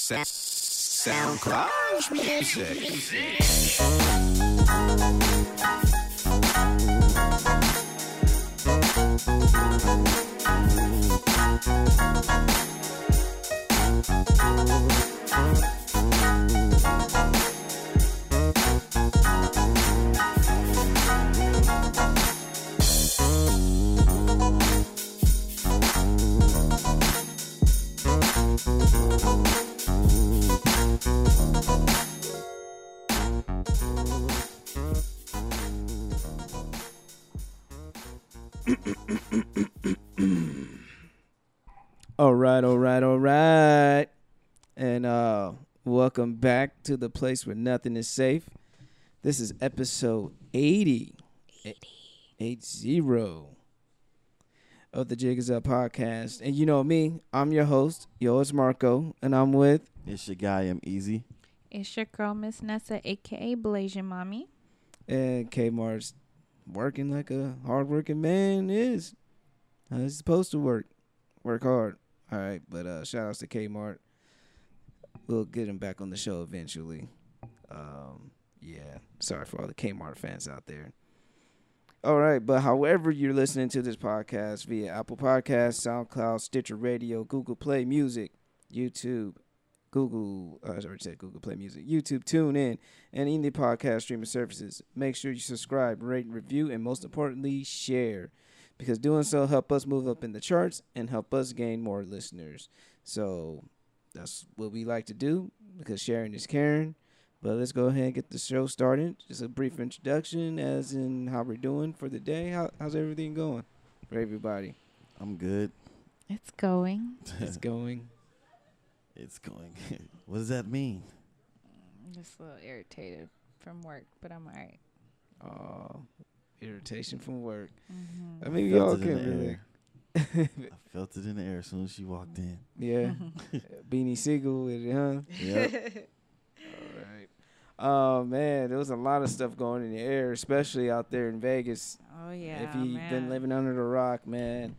SoundCloud music. All right. And welcome back to the place where nothing is safe. This is episode 80 of the Jig Is Up podcast. And you know me, I'm your host, it's Marco, and I'm with... It's your guy, I'm Easy. It's your girl, Miss Nessa, a.k.a. Blasian Mommy. And Kmart's working like a hardworking man is. How he's supposed to work. Work hard. All right, but shout outs to Kmart. We'll get him back on the show eventually. Yeah, sorry for all the Kmart fans out there. All right, but however you're listening to this podcast via Apple Podcasts, SoundCloud, Stitcher Radio, Google Play Music, YouTube, I already said Google Play Music, YouTube, TuneIn, and any podcast streaming services, make sure you subscribe, rate, and review, and most importantly, share. Because doing so help us move up in the charts and help us gain more listeners. So that's what we like to do because sharing is caring. But let's go ahead and get the show started. Just a brief introduction as in how we're doing for the day. How's everything going for everybody? I'm good. It's going. It's going. It's going. What does that mean? I'm just a little irritated from work, but I'm all right. Irritation from work. Mm-hmm. I mean, we all can really. I felt it in the air as soon as she walked in. Yeah. Beanie Siegel with it, huh? Yep. All right. Oh, man, there was a lot of stuff going in the air, especially out there in Vegas. Oh, yeah, If you've been living under the rock, man,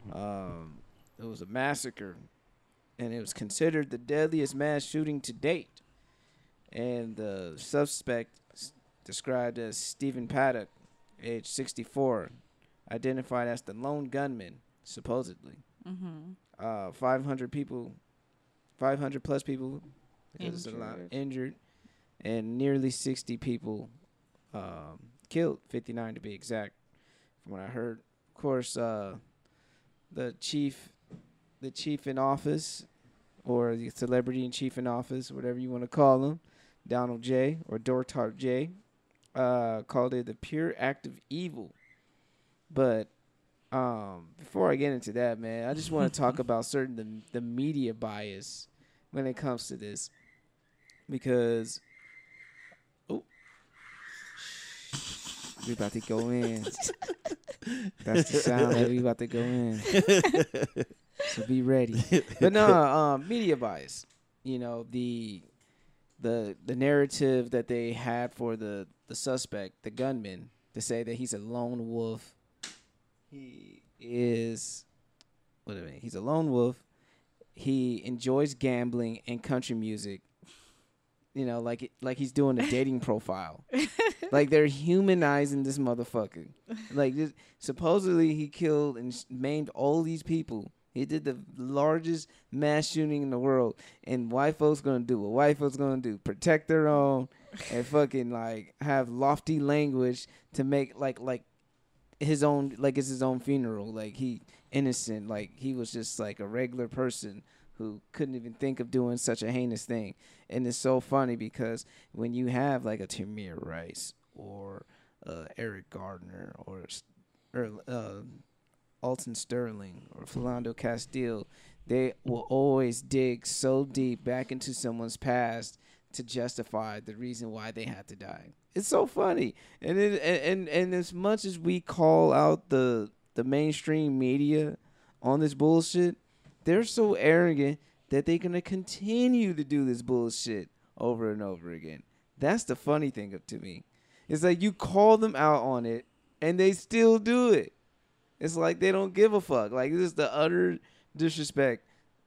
it was a massacre, and it was considered the deadliest mass shooting to date. And the suspect described as Stephen Paddock, age 64, identified as the lone gunman, supposedly. Mm-hmm. 500 plus people, because there's a lot injured, and nearly 60 people killed, 59 to be exact, from what I heard. Of course, the chief in office, or the celebrity in chief in office, whatever you want to call him, Donald J. or Dortart J., called it the pure act of evil. But before I get into that, man, I just want to talk about the media bias when it comes to this, because we about to go in. That's the sound that we about to go in. So be ready. But no, media bias. You know, the narrative that they had for the suspect, the gunman, to say that he's a lone wolf. He's a lone wolf. He enjoys gambling and country music. You know, like he's doing a dating profile. Like, they're humanizing this motherfucker. Like, supposedly he killed and maimed all these people. He did the largest mass shooting in the world. And white folks gonna do what white folks gonna do. Protect their own and fucking, like, have lofty language to make, like his own, like it's his own funeral. Like, he innocent. Like, he was just, like, a regular person who couldn't even think of doing such a heinous thing. And it's so funny because when you have, like, a Tamir Rice or Eric Gardner or Alton Sterling or Philando Castile, they will always dig so deep back into someone's past to justify the reason why they had to die. It's so funny. And and as much as we call out the mainstream media on this bullshit, they're so arrogant that they're going to continue to do this bullshit over and over again. That's the funny thing to me. It's like you call them out on it, and they still do it. It's like they don't give a fuck. Like, this is the utter disrespect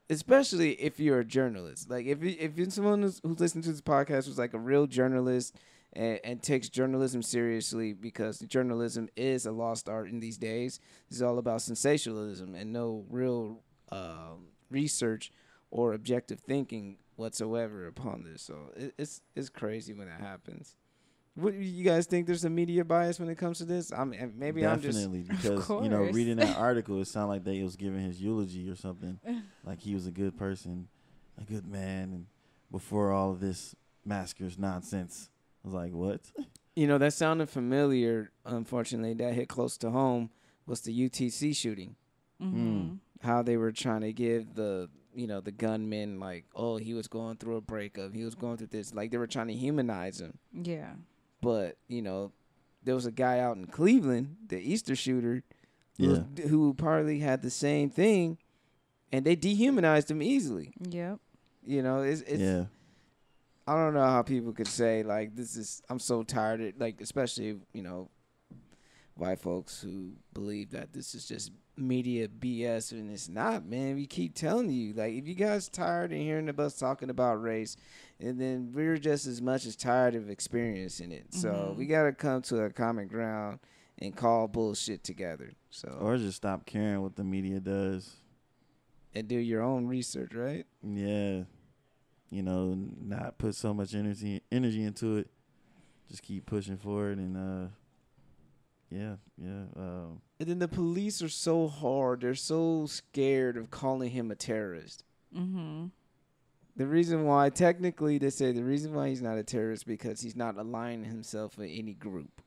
especially if you're a journalist. Like if you're someone who's listening to this podcast who's like a real journalist and takes journalism seriously, because journalism is a lost art in these days. It's all about sensationalism and no real research or objective thinking whatsoever upon this. So it's crazy when that happens. What you guys think? There's a media bias when it comes to this? Maybe Definitely, because course. reading that article, it sounded like they was giving his eulogy or something, like he was a good person, a good man, and before all of this massacres nonsense. I was like, what? That sounded familiar. Unfortunately, that hit close to home was the UTC shooting. Mm-hmm. How they were trying to give the gunman, like, oh, he was going through a breakup, he was going through this, like they were trying to humanize him. Yeah. But there was a guy out in Cleveland, the Easter shooter, who partly had the same thing, and they dehumanized him easily. Yep. It's Yeah. I don't know how people could say, like, I'm so tired of, like, especially white folks who believe that this is just media BS, and it's not, man. We keep telling you, like, if you guys tired of hearing us talking about race, and then we're just as much as tired of experiencing it. So we got to come to a common ground and call bullshit together. So Or just stop caring what the media does. And do your own research, right? Yeah. Not put so much energy into it. Just keep pushing forward, and And then the police are so hard. They're so scared of calling him a terrorist. Mm-hmm. The reason why, technically, they say the reason why he's not a terrorist because he's not aligning himself with any group.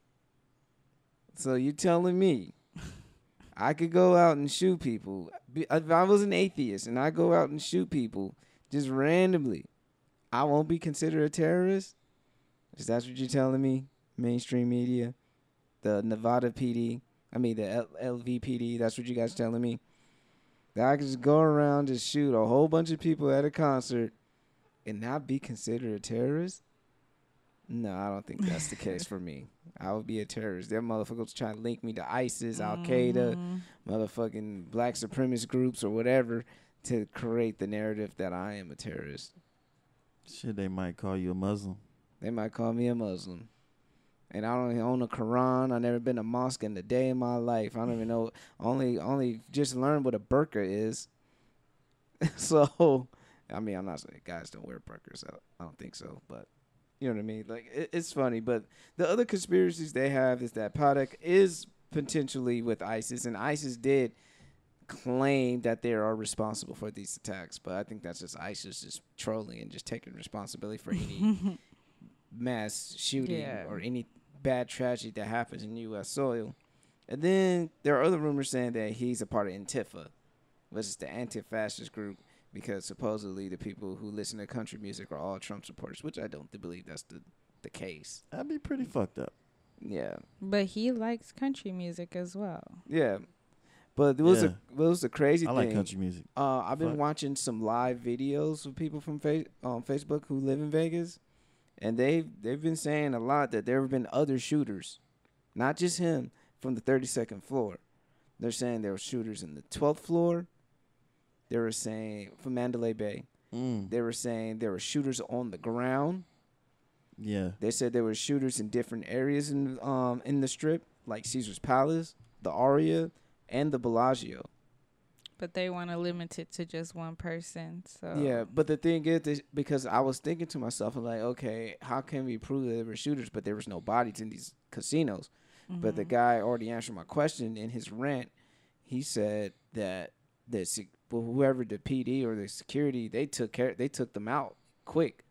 So you telling me I could go out and shoot people? If I was an atheist and I go out and shoot people just randomly, I won't be considered a terrorist? Is that what you're telling me, mainstream media? The Nevada PD, the LVPD, that's what you guys telling me? That I could just go around and shoot a whole bunch of people at a concert and not be considered a terrorist? No, I don't think that's the case for me. I would be a terrorist. Them motherfuckers trying to link me to ISIS, Al-Qaeda, motherfucking black supremacist groups or whatever to create the narrative that I am a terrorist. shit, they might call you a Muslim. They might call me a Muslim. And I don't own a Quran. I've never been to a mosque in a day in my life. I don't even know. Only just learned what a burqa is. So, I'm not saying guys don't wear burqas. I don't think so. But, you know what I mean? Like, it's funny. But the other conspiracies they have is that Paddock is potentially with ISIS. And ISIS did claim that they are responsible for these attacks. But I think that's just ISIS just trolling and just taking responsibility for any mass shooting or any bad tragedy that happens in U.S. soil. And then there are other rumors saying that he's a part of Antifa, which is the anti-fascist group, because supposedly the people who listen to country music are all Trump supporters, which I don't believe that's the case. That'd be pretty fucked up. Yeah. But he likes country music as well. Yeah. But it was a crazy thing. I like country music. I've been watching some live videos of people from Facebook who live in Vegas. And they've been saying a lot that there have been other shooters, not just him, from the 32nd floor. They're saying there were shooters in the 12th floor. They were saying from Mandalay Bay. They were saying there were shooters on the ground. Yeah. They said there were shooters in different areas in the Strip, like Caesar's Palace, the Aria, and the Bellagio. But they want to limit it to just one person. So Yeah, but the thing is, because I was thinking to myself, I'm like, okay, how can we prove that there were shooters, but there was no bodies in these casinos? But the guy already answered my question in his rant. He said that whoever the PD or the security, they took them out quick.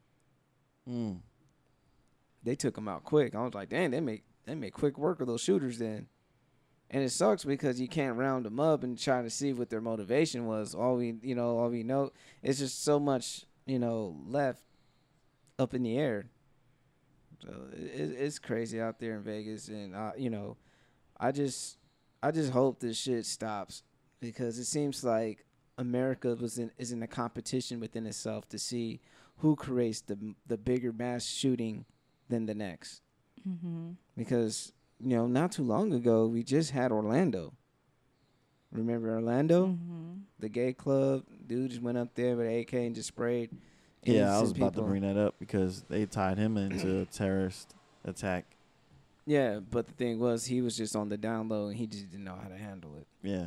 They took them out quick. I was like, dang, they make quick work of those shooters then. And it sucks because you can't round them up and try to see what their motivation was. All we know, it's just so much, left up in the air. So it's crazy out there in Vegas, and I just hope this shit stops, because it seems like America is in a competition within itself to see who creates the bigger mass shooting than the next. Because not too long ago, we just had Orlando. Remember Orlando? Mm-hmm. The gay club? Dude just went up there with an AK and just sprayed Yeah, I was innocent about to people. bring that up because they tied him into a terrorist attack. Yeah, but the thing was, he was just on the down low and he just didn't know how to handle it. Yeah.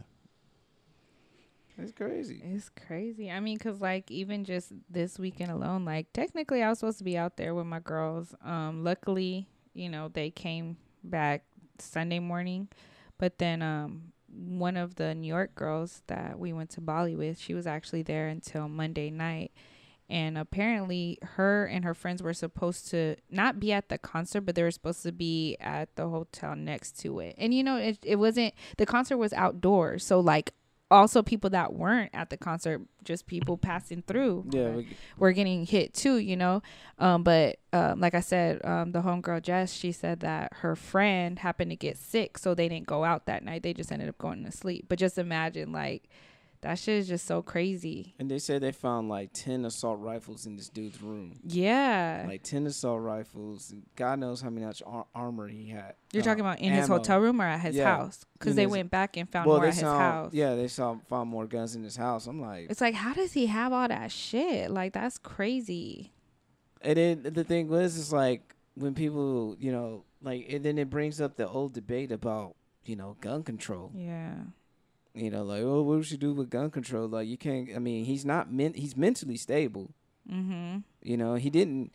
It's crazy. It's crazy. I mean, 'cause like even just this weekend alone, like technically I was supposed to be out there with my girls. Luckily, you know, they came back Sunday morning, but then one of the New York girls that we went to Bali with, she was actually there until Monday night. And apparently her and her friends were supposed to not be at the concert, but they were supposed to be at the hotel next to it. And you know, it wasn't, the concert was outdoors. So like also people that weren't at the concert, just people passing through, Yeah, were getting hit too, you know. But like I said, the homegirl Jess, she said that her friend happened to get sick, so they didn't go out that night. They just ended up going to sleep. But just imagine, like, that shit is just so crazy. and they said they found like 10 assault rifles in this dude's room. Yeah. Like 10 assault rifles. God knows how much armor he had. You're talking about in his ammo. hotel room or at his Yeah. house? Because In they his- went back and found more at his house. Yeah, they found more guns in his house. I'm like, It's like, how does he have all that shit? Like, that's crazy. and then the thing was, it's like when people, you know, like, and then it brings up the old debate about, you know, gun control. Yeah. You know, like, oh, what we should do with gun control? Like, you can't. I mean, he's mentally stable. Mm-hmm. You know, he didn't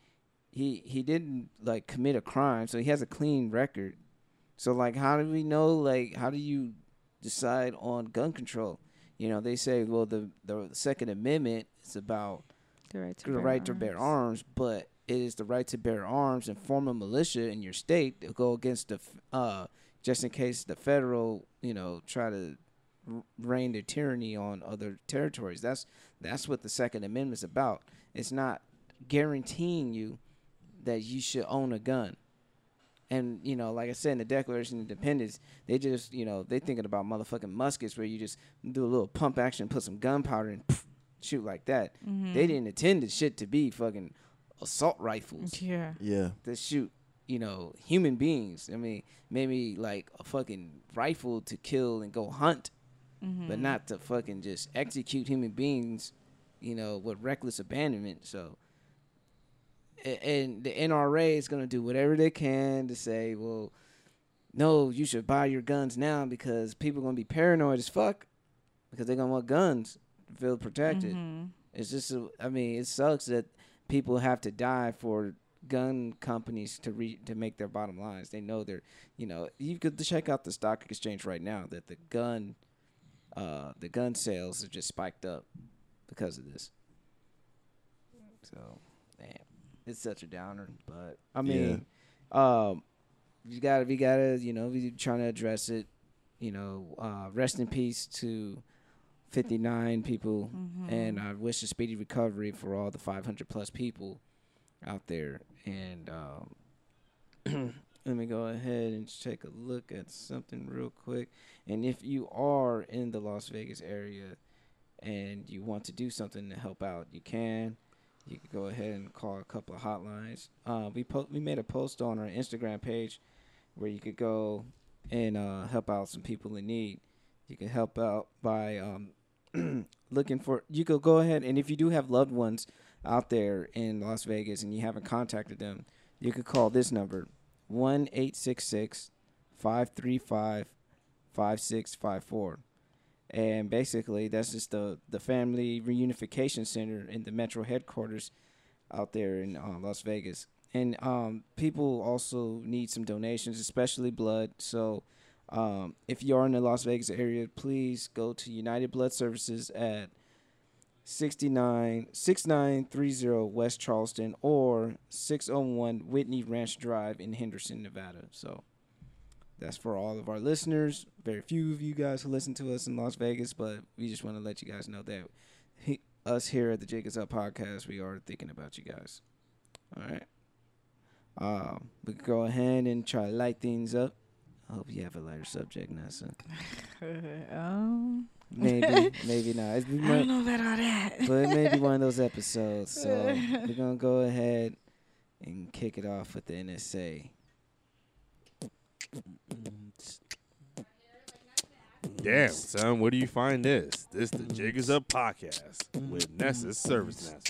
like commit a crime, so he has a clean record. So like, how do we know? Like, how do you decide on gun control? You know, they say, well, the Second Amendment is about The right the right to bear arms, but it is the right to bear arms and form a militia in your state to go against the just in case the federal, you know, try to reign their tyranny on other territories. That's what the Second Amendment is about. It's not guaranteeing you that you should own a gun. And, you know, like I said in the Declaration of Independence, they just, you know, they thinking about motherfucking muskets where you just do a little pump action, put some gunpowder and poof, shoot like that. Mm-hmm. They didn't intend the shit to be fucking assault rifles Yeah. Yeah. that shoot, you know, human beings. I mean, maybe like a fucking rifle to kill and go hunt, Mm-hmm. but not to fucking just execute human beings, you know, with reckless abandonment. So, and the NRA is going to do whatever they can to say, well, no, you should buy your guns now because people are going to be paranoid as fuck because they're going to want guns to feel protected. Mm-hmm. It's just, I mean, it sucks that people have to die for gun companies to make their bottom lines. They know they're, you know, you could check out the stock exchange right now that the gun sales have just spiked up because of this. So, damn, it's such a downer. But I mean, we gotta, you know, we trying to address it. You know, rest in peace to 59 people, Mm-hmm. and I wish a speedy recovery for all the 500 plus people out there. And let me go ahead and take a look at something real quick. And if you are in the Las Vegas area and you want to do something to help out, you can. You can go ahead and call a couple of hotlines. We made a post on our Instagram page where you could go and help out some people in need. You can help out by looking for. You could go ahead, and if you do have loved ones out there in Las Vegas and you haven't contacted them, you could call this number 1-866-535-5654. And basically, that's just the Family Reunification Center in the Metro headquarters out there in Las Vegas. And people also need some donations, especially blood. So if you are in the Las Vegas area, please go to United Blood Services at 6930 West Charleston or 601 Whitney Ranch Drive in Henderson, Nevada. So that's for all of our listeners. Very few of you guys who listen to us in Las Vegas, but we just want to let you guys know that us here at the Jake Is Up podcast, we are thinking about you guys. All right. We can go ahead and try to light things up. I hope you have a lighter subject, Nessa. Maybe not. I don't know about all that. But it may be one of those episodes. So we're going to go ahead and kick it off with the NSA. Damn, son, where do you find this? This the Jig is Up podcast with Nessa's Service Master.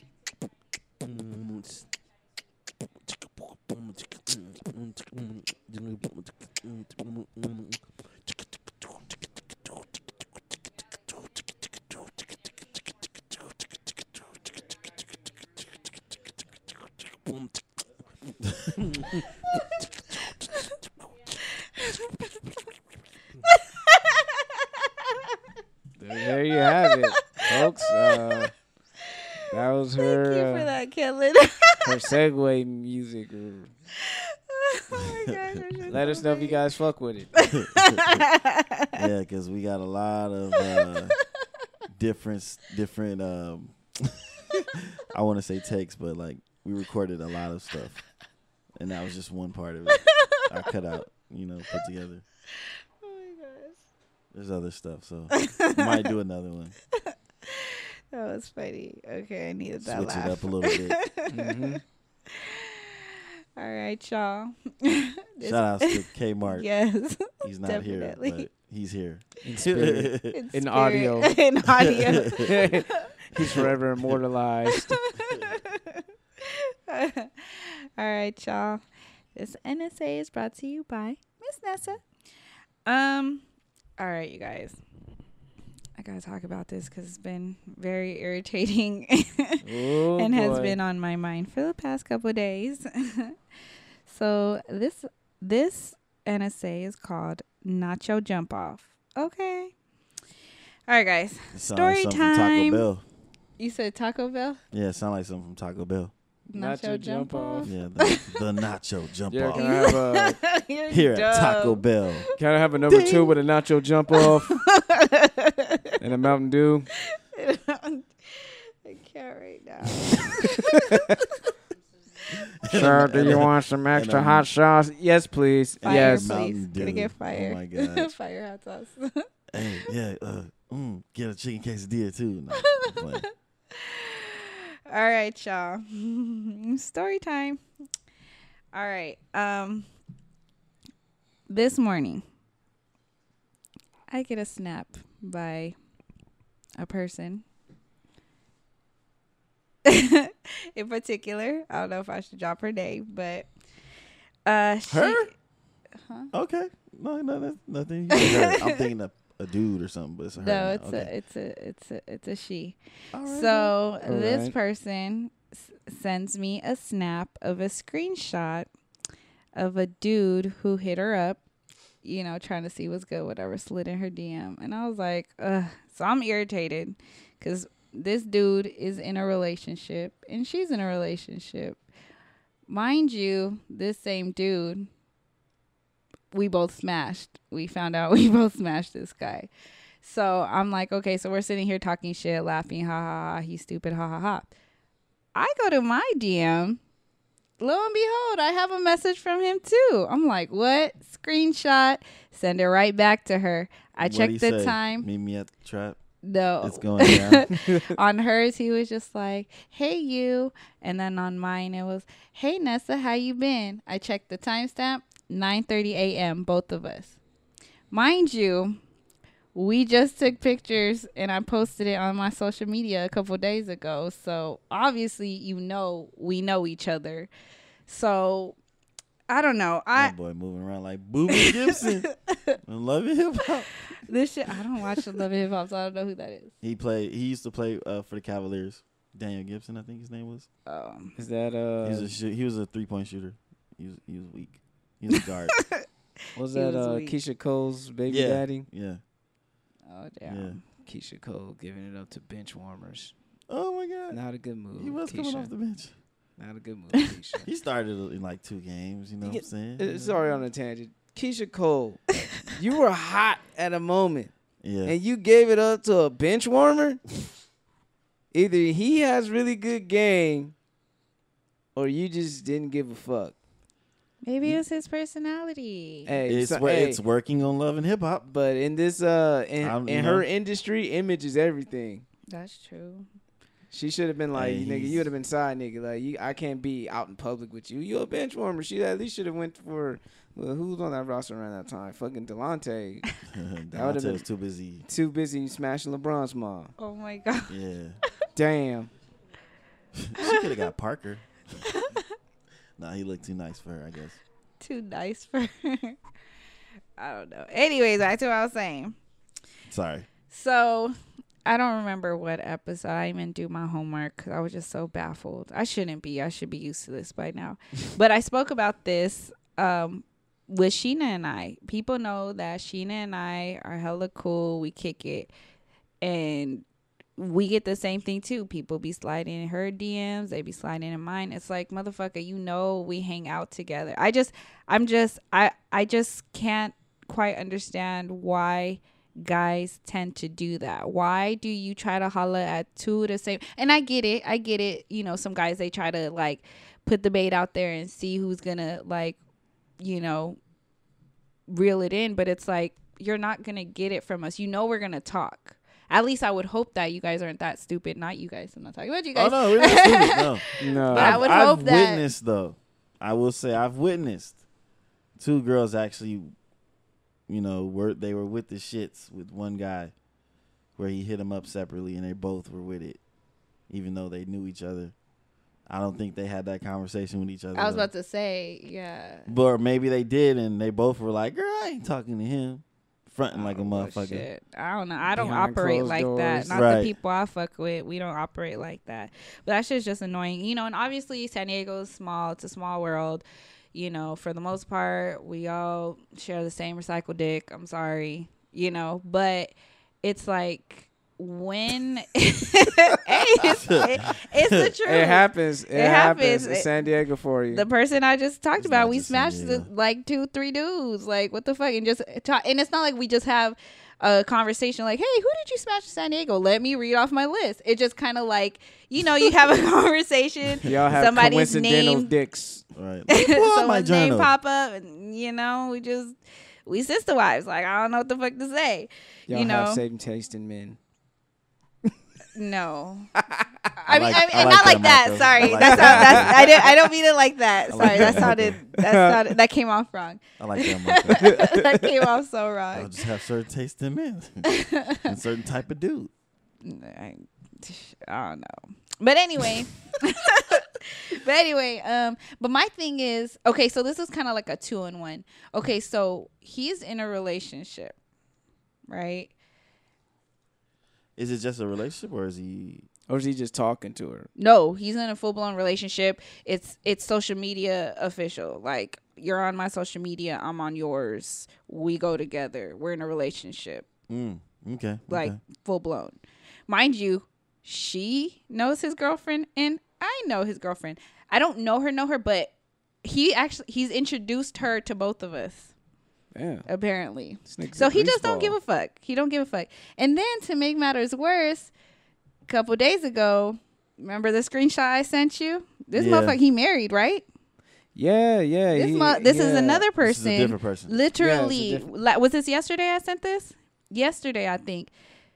There you have it, folks. That was Thank you for her that, Kellen. her segue music. Oh my gosh, Let us know if you guys fuck with it. Yeah, because we got a lot of different. I want to say takes, but like we recorded a lot of stuff, and that was just one part of it. I cut out, put together. Oh my gosh. There's other stuff, so might do another one. That was funny. Okay, I needed that Switch laugh. it up a little bit. Mhm. All right, y'all. Shout outs to Kmart. Yes. He's not definitely. here, but he's here. In spirit. In In spirit. audio. In audio. He's forever immortalized. All right, y'all. This NSA is brought to you by Miss Nessa. All right, you guys. I gotta talk about this because it's been very irritating Oh, and has boy. been on my mind for the past couple of days. So this NSA is called Nacho Jump Off. Okay. All right, guys. It sound Story like something from Taco time. Bell. You said Taco Bell? Yeah, it sound like something from Taco Bell. Nacho Jump Off. Yeah, the nacho jump Yeah, off. can I have a You're Here at Taco dumb. Bell. can I have a number 2 with a nacho jump off and a Mountain Dew? I can't right now. Sir, do you want some extra hot sauce? Yes, please. Fire, Yes. Mountain please. Gonna Dew. get fire. Oh my God. Fire hot sauce. Hey, yeah, get a chicken quesadilla too. No, I'm playing. All right, y'all. Story time. All right. This morning, I get a snap by a person. In particular, I don't know if I should drop her name, but she, Her? Huh? Okay. No, that's nothing. You said her. I'm thinking of a dude or something, but it's her. No, now. it's Okay. it's a she. All right, So All this right. person sends me a snap of a screenshot of a dude who hit her up, trying to see what's good, whatever, slid in her DM. And I was like, ugh. So I'm irritated because this dude is in a relationship and she's in a relationship. Mind you, this same dude, we both smashed. We found out we both smashed this guy. So I'm like, okay, so we're sitting here talking shit, laughing, ha ha ha, he's stupid, ha ha ha. I go to my DM. Lo and behold, I have a message from him too. I'm like, what? Screenshot, send it right back to her. I What'd checked he the say? time. Meet me at the trap. No. It's going down. On hers, he was just like, hey, you. And then on mine, it was, hey, Nessa, how you been? I checked the timestamp, 9:30 a.m., both of us. Mind you, we just took pictures and I posted it on my social media a couple days ago. So obviously, we know each other. So I don't know. That boy moving around like Boobie Gibson. I love it, hip hop. This shit, I don't watch Love and Hip Hop, so I don't know who that is. He used to play for the Cavaliers. Daniel Gibson, I think his name was. Is that He was a 3-point shooter. He was weak. He was a guard. was He that was weak. Keisha Cole's baby Yeah. daddy? Yeah. Oh, Yeah. damn. Keisha Cole giving it up to bench warmers. Oh my God. Not a good move. He was coming Keisha. off the bench. Not a good move, Keisha. He started in like 2 games. You know what I'm saying? Sorry on a tangent. Keisha Cole, you were hot at a moment, Yeah. and you gave it up to a bench warmer. Either he has really good game, or you just didn't give a fuck. Maybe it was his personality. Hey, It's working on Love and Hip Hop. but in this in you her know. industry, image is everything. That's true. She should have been like, Hey, nigga, he's- you would have been side nigga. Like, I can't be out in public with you. You a bench warmer. She at least should have went for, well, who was on that roster around that time? Fucking Delonte. Delonte been- was too busy. Too busy smashing LeBron's mom. Oh my god. Yeah. Damn. She could have got Parker. Nah, he looked too nice for her, I guess. Too nice for her. I don't know. Anyways, back to what I was saying. Sorry. So I don't remember what episode. I didn't even do my homework because I was just so baffled. I shouldn't be. I should be used to this by now. But I spoke about this with Sheena and I. People know that Sheena and I are hella cool. We kick it. And we get the same thing too. People be sliding in her DMs. They be sliding in mine. It's like, motherfucker, you know we hang out together. I just can't quite understand why guys tend to do that. Why do you try to holler at two of the same? And I get it. You know, some guys, they try to like put the bait out there and see who's gonna like, you know, reel it in. But it's like, you're not gonna get it from us. You know, we're gonna talk. At least I would hope that you guys aren't that stupid. Not you guys. I'm not talking about you guys. Oh, no, we're not stupid. No. No. But I would hope that- I've witnessed, though. I will say I've witnessed two girls actually, you know, they were with the shits with one guy where he hit them up separately and they both were with it, even though they knew each other. I don't think they had that conversation with each other. I was though. about to say, yeah. But maybe they did and they both were like, girl, I ain't talking to him. Fronting like a Oh, motherfucker. shit. I don't know. I don't Behind operate closed like doors. that. Not Right. the people I fuck with. We don't operate like that. But that shit's just annoying. You know, and obviously San Diego is small. It's a small world. You know, for the most part, we all share the same recycled dick. I'm sorry. You know, but it's like when it's the truth. It happens. It happens. happens. It's San Diego for you. The person I just talked It's about, not we just San smashed Diego. like 2-3 dudes. Like, what the fuck? And just talk. And it's not like we just have a conversation like, hey, who did you smash in San Diego? Let me read off my list. It just kind of like, you know, you have a conversation. Y'all have somebody's coincidental name, dicks. Right. Pull out my someone's name journal. pop up, and you know, we sister wives. Like, I don't know what the fuck to say. Y'all You know, have same taste in men. no. I like not like that. Marco. Sorry, I like that's that. I don't mean it like that. I like Sorry, that, that came off wrong. I like that. Marco. That came off so I'll wrong. just have certain taste in men and certain type of dude. I don't know. But anyway. But my thing is, okay, so this is kind of like a 2-in-1. Okay, so he's in a relationship, right? Is it just a relationship or is he? Or is he just talking to her? No, he's in a full-blown relationship. It's social media official. Like, you're on my social media, I'm on yours. We go together. We're in a relationship. Okay. Like, okay. full-blown. Mind you, she knows his girlfriend and I know his girlfriend. I don't know her, but he's introduced her to both of us, Yeah. apparently. This nigga's So a he just don't greaseball. give a fuck. He don't give a fuck. And then to make matters worse, a couple days ago, remember the screenshot I sent you? This Yeah. motherfucker, he married, right? Yeah. This is yeah. another This is a person. different person. Literally, Yeah, it's a was this yesterday I sent this? Yesterday, I think.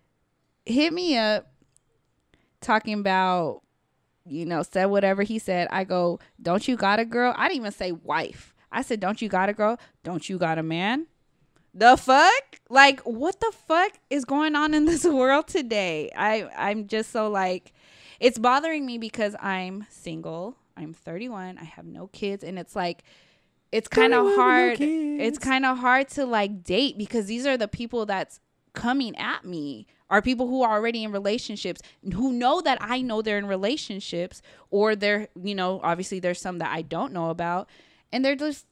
Hit me up talking about, you know, said whatever he said. I go, don't you got a girl? I didn't even say wife. I said, don't you got a girl? Don't you got a man? The fuck? Like, what the fuck is going on in this world today? I'm just so like, it's bothering me because I'm single. I'm 31. I have no kids. And it's like, it's kind of 31 with no hard. kids. It's kind of hard to like date because these are the people that's coming at me are people who are already in relationships, who know that I know they're in relationships, or they're, you know, obviously there's some that I don't know about. And they're just,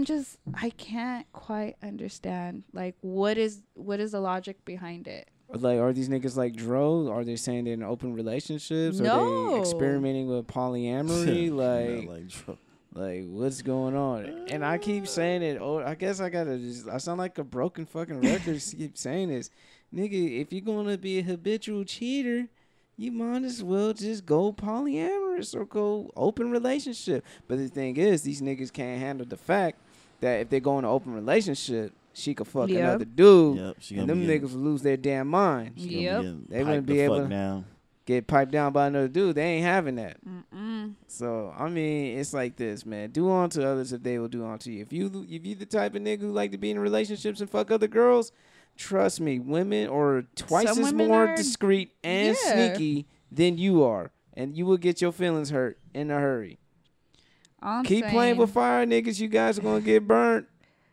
I can't quite understand. Like, what is the logic behind it? Like, are these niggas like Dro? Are they saying they're in open relationships? Are No. they experimenting with polyamory? Yeah, like, like, what's going on? And I keep saying it. Oh, I guess I sound like a broken fucking record. Keep saying this, nigga. If you're gonna be a habitual cheater, you might as well just go polyamorous or go open relationship. But the thing is, these niggas can't handle the fact that if they go in an open relationship, she could fuck Yep. another dude, Yep, she and gonna them be niggas will lose their damn mind. She gonna Yep. getting They wouldn't piped be the able fuck to- down. get piped down by another dude. They ain't having that. Mm-mm. So I mean, it's like this, man. Do unto others if they will do unto you. If you the type of nigga who like to be in relationships and fuck other girls, trust me, women are twice Some as women more are- discreet and Yeah. sneaky than you are, and you will get your feelings hurt in a hurry. All I'm Keep playing saying- with fire, niggas. You guys are gonna get burnt.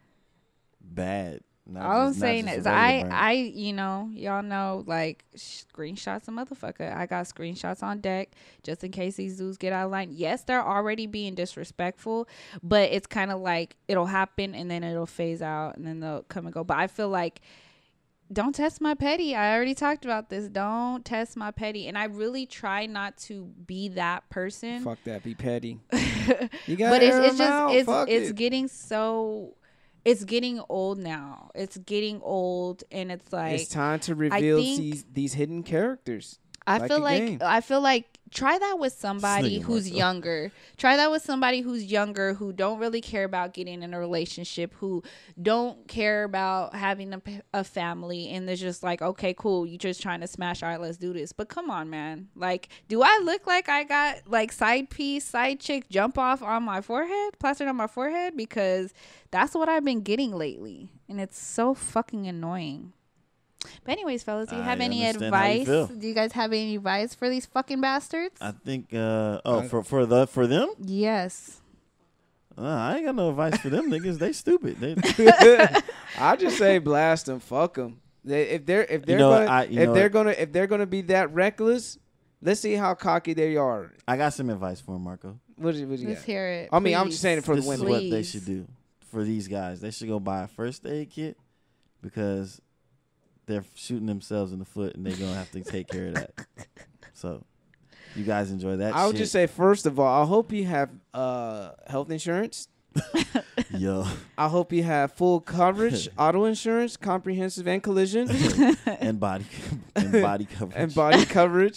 Bad. Not All I'm just- not saying just is, regular burn. you know, y'all know, like, screenshots a motherfucker. I got screenshots on deck just in case these dudes get out of line. Yes, they're already being disrespectful, but it's kind of like it'll happen and then it'll phase out and then they'll come and go. But I feel like, don't test my petty. I already talked about this. Don't test my petty. And I really try not to be that person. Fuck that. Be petty. You gotta But air it's 'em just out. Fuck it's it. getting so. It's getting old now. It's getting old, and it's like It's time to reveal think- these hidden characters. I like feel a like game. try that with somebody Snigger who's myself. younger. Try that with somebody who's younger, who don't really care about getting in a relationship, who don't care about having a family, and they're just like, okay, cool, you just trying to smash. All right, let's do this. But come on, man. Like, do I look like I got like side chick jump off on my forehead, plastered on my forehead? Because that's what I've been getting lately, and it's so fucking annoying. But anyways, fellas, do you have I any understand how you advice? feel. Do you guys have any advice for these fucking bastards? I think. For them. Yes. I ain't got no advice for them niggas. They stupid. They, I just say blast them, fuck them. If they're gonna be that reckless, let's see how cocky they are. I got some advice for them, Marco. What you Let's got? hear it. I mean, I'm just saying it for This the is women. what they Please. should do for these guys. They should go buy a first aid kit because they're shooting themselves in the foot and they're gonna have to take care of that. So, you guys enjoy that. I would shit. just say, first of all, I hope you have health insurance. Yo, I hope you have full coverage, auto insurance, comprehensive and collision, and body coverage. and body coverage.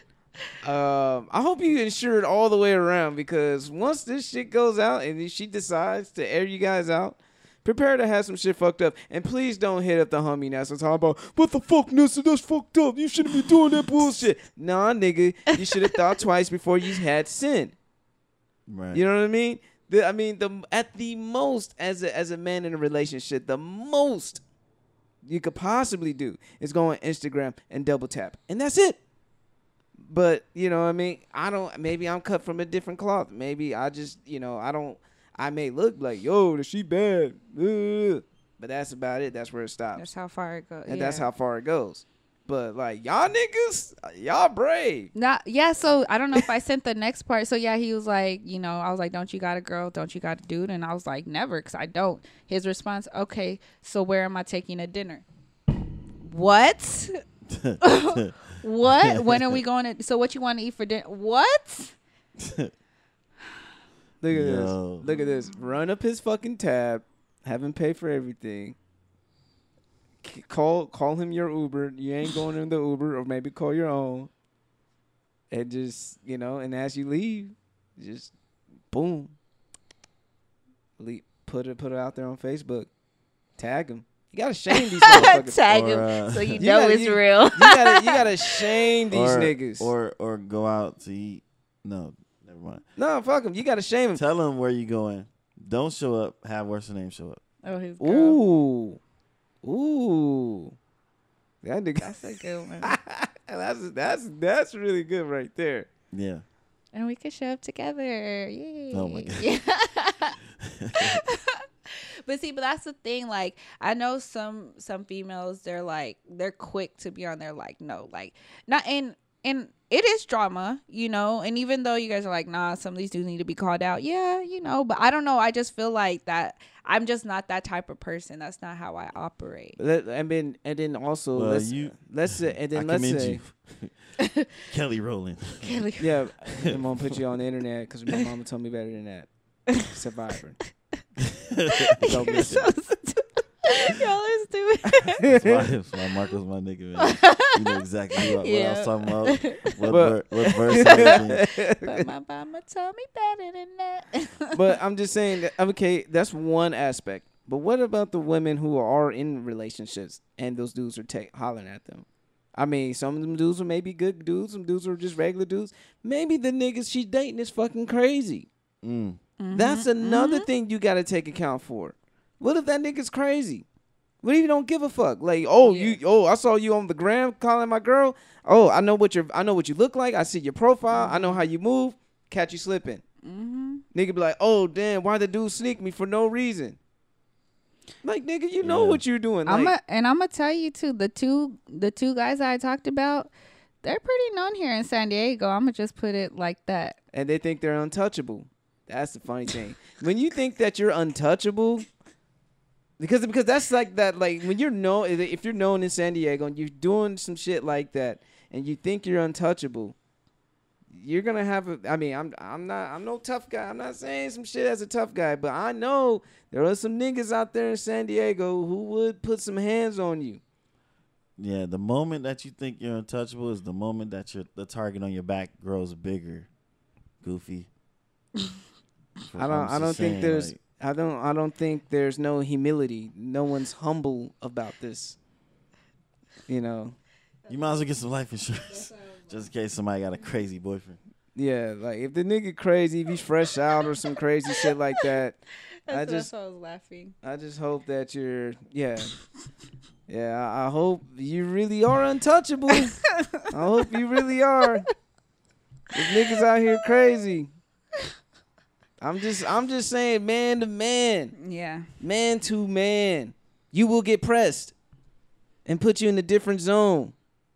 I hope you insure it all the way around, because once this shit goes out and she decides to air you guys out, prepare to have some shit fucked up. And please don't hit up the homie Nessa talking about, what the fuck, Nessa, that's fucked up. You shouldn't be doing that bullshit. Nah, nigga, you should have thought twice before you had sin. Right. You know what I mean? At the most, as a man in a relationship, the most you could possibly do is go on Instagram and double tap, and that's it. But you know what I mean? Maybe I'm cut from a different cloth. Maybe I just, I may look like, yo, she bad. Ugh. But that's about it. That's where it stops. That's how far it goes. And that's how far it goes. But like, y'all niggas, y'all brave. So I don't know if I sent the next part. So yeah, he was like, I was like, don't you got a girl? Don't you got a dude? And I was like, never, because I don't. His response, okay, so where am I taking a dinner? What? What? When are we going to? So what you want to eat for dinner? What? Look at Yo. this. Look at this. Run up his fucking tab. Have him pay for everything. Call him your Uber. You ain't going in the Uber, or maybe call your own. And just, and as you leave, just boom. Put it out there on Facebook. Tag him. You gotta shame these motherfuckers. Tag Or, him so you you know gotta- it's you- real. You gotta shame these niggas. or go out to eat. No, never mind. No, fuck them. You gotta shame them. Tell them where you going. Don't show up. Have what's her name show up. Oh, his girl. Ooh. That nigga. That's a good one. That's really good right there. Yeah. And we could show up together. Yay. Oh my God. Yeah. But that's the thing. Like, I know some females, they're quick to be on there. Like, no, like, not and it is drama, and even though you guys are like, nah, some of these dudes need to be called out. Yeah, but I don't know. I just feel like that I'm just not that type of person. That's not how I operate. And then also Well, let's say Kelly Rowland. yeah, I'm gonna put you on the internet because my mama told me better than that. Survivor. Don't You're listen. so stupid. Y'all are stupid. That's why Marco's my nigga, man. You know exactly what I was talking about. What verse I was in. But my mama told me better than that. But I'm just saying that, okay, that's one aspect. But what about the women who are in relationships and those dudes are hollering at them? I mean, some of them dudes are maybe good dudes. Some dudes are just regular dudes. Maybe the niggas she's dating is fucking crazy. Mm. That's another thing you got to take account for. What if that nigga's crazy? What if you don't give a fuck? Like, I saw you on the gram calling my girl. Oh, I know what you look like. I see your profile. I know how you move. Catch you slipping. Nigga be like, oh damn, why the dude sneak me for no reason? Like, nigga, you know what you're doing. Like, I'm gonna tell you too. The two guys I talked about, they're pretty known here in San Diego. I'm gonna just put it like that. and they think they're untouchable. That's the funny thing. When you think that you're untouchable, because that's like that. Like when if you're known in San Diego and you're doing some shit like that, and you think you're untouchable, you're gonna have I mean, I'm no tough guy. I'm not saying some shit as a tough guy, but I know there are some niggas out there in San Diego who would put some hands on you. Yeah, the moment that you think you're untouchable is the moment that the target on your back grows bigger. Goofy. I don't think there's no humility. No one's humble about this. You know. You might as well get some life insurance just in case somebody got a crazy boyfriend. Yeah, like if the nigga crazy, if he's fresh out or some crazy shit like that, I was laughing. I just hope that you're I hope you really are untouchable. I hope you really are. This niggas out here crazy. I'm just saying, man to man. Yeah. Man to man. You will get pressed and put you in a different zone.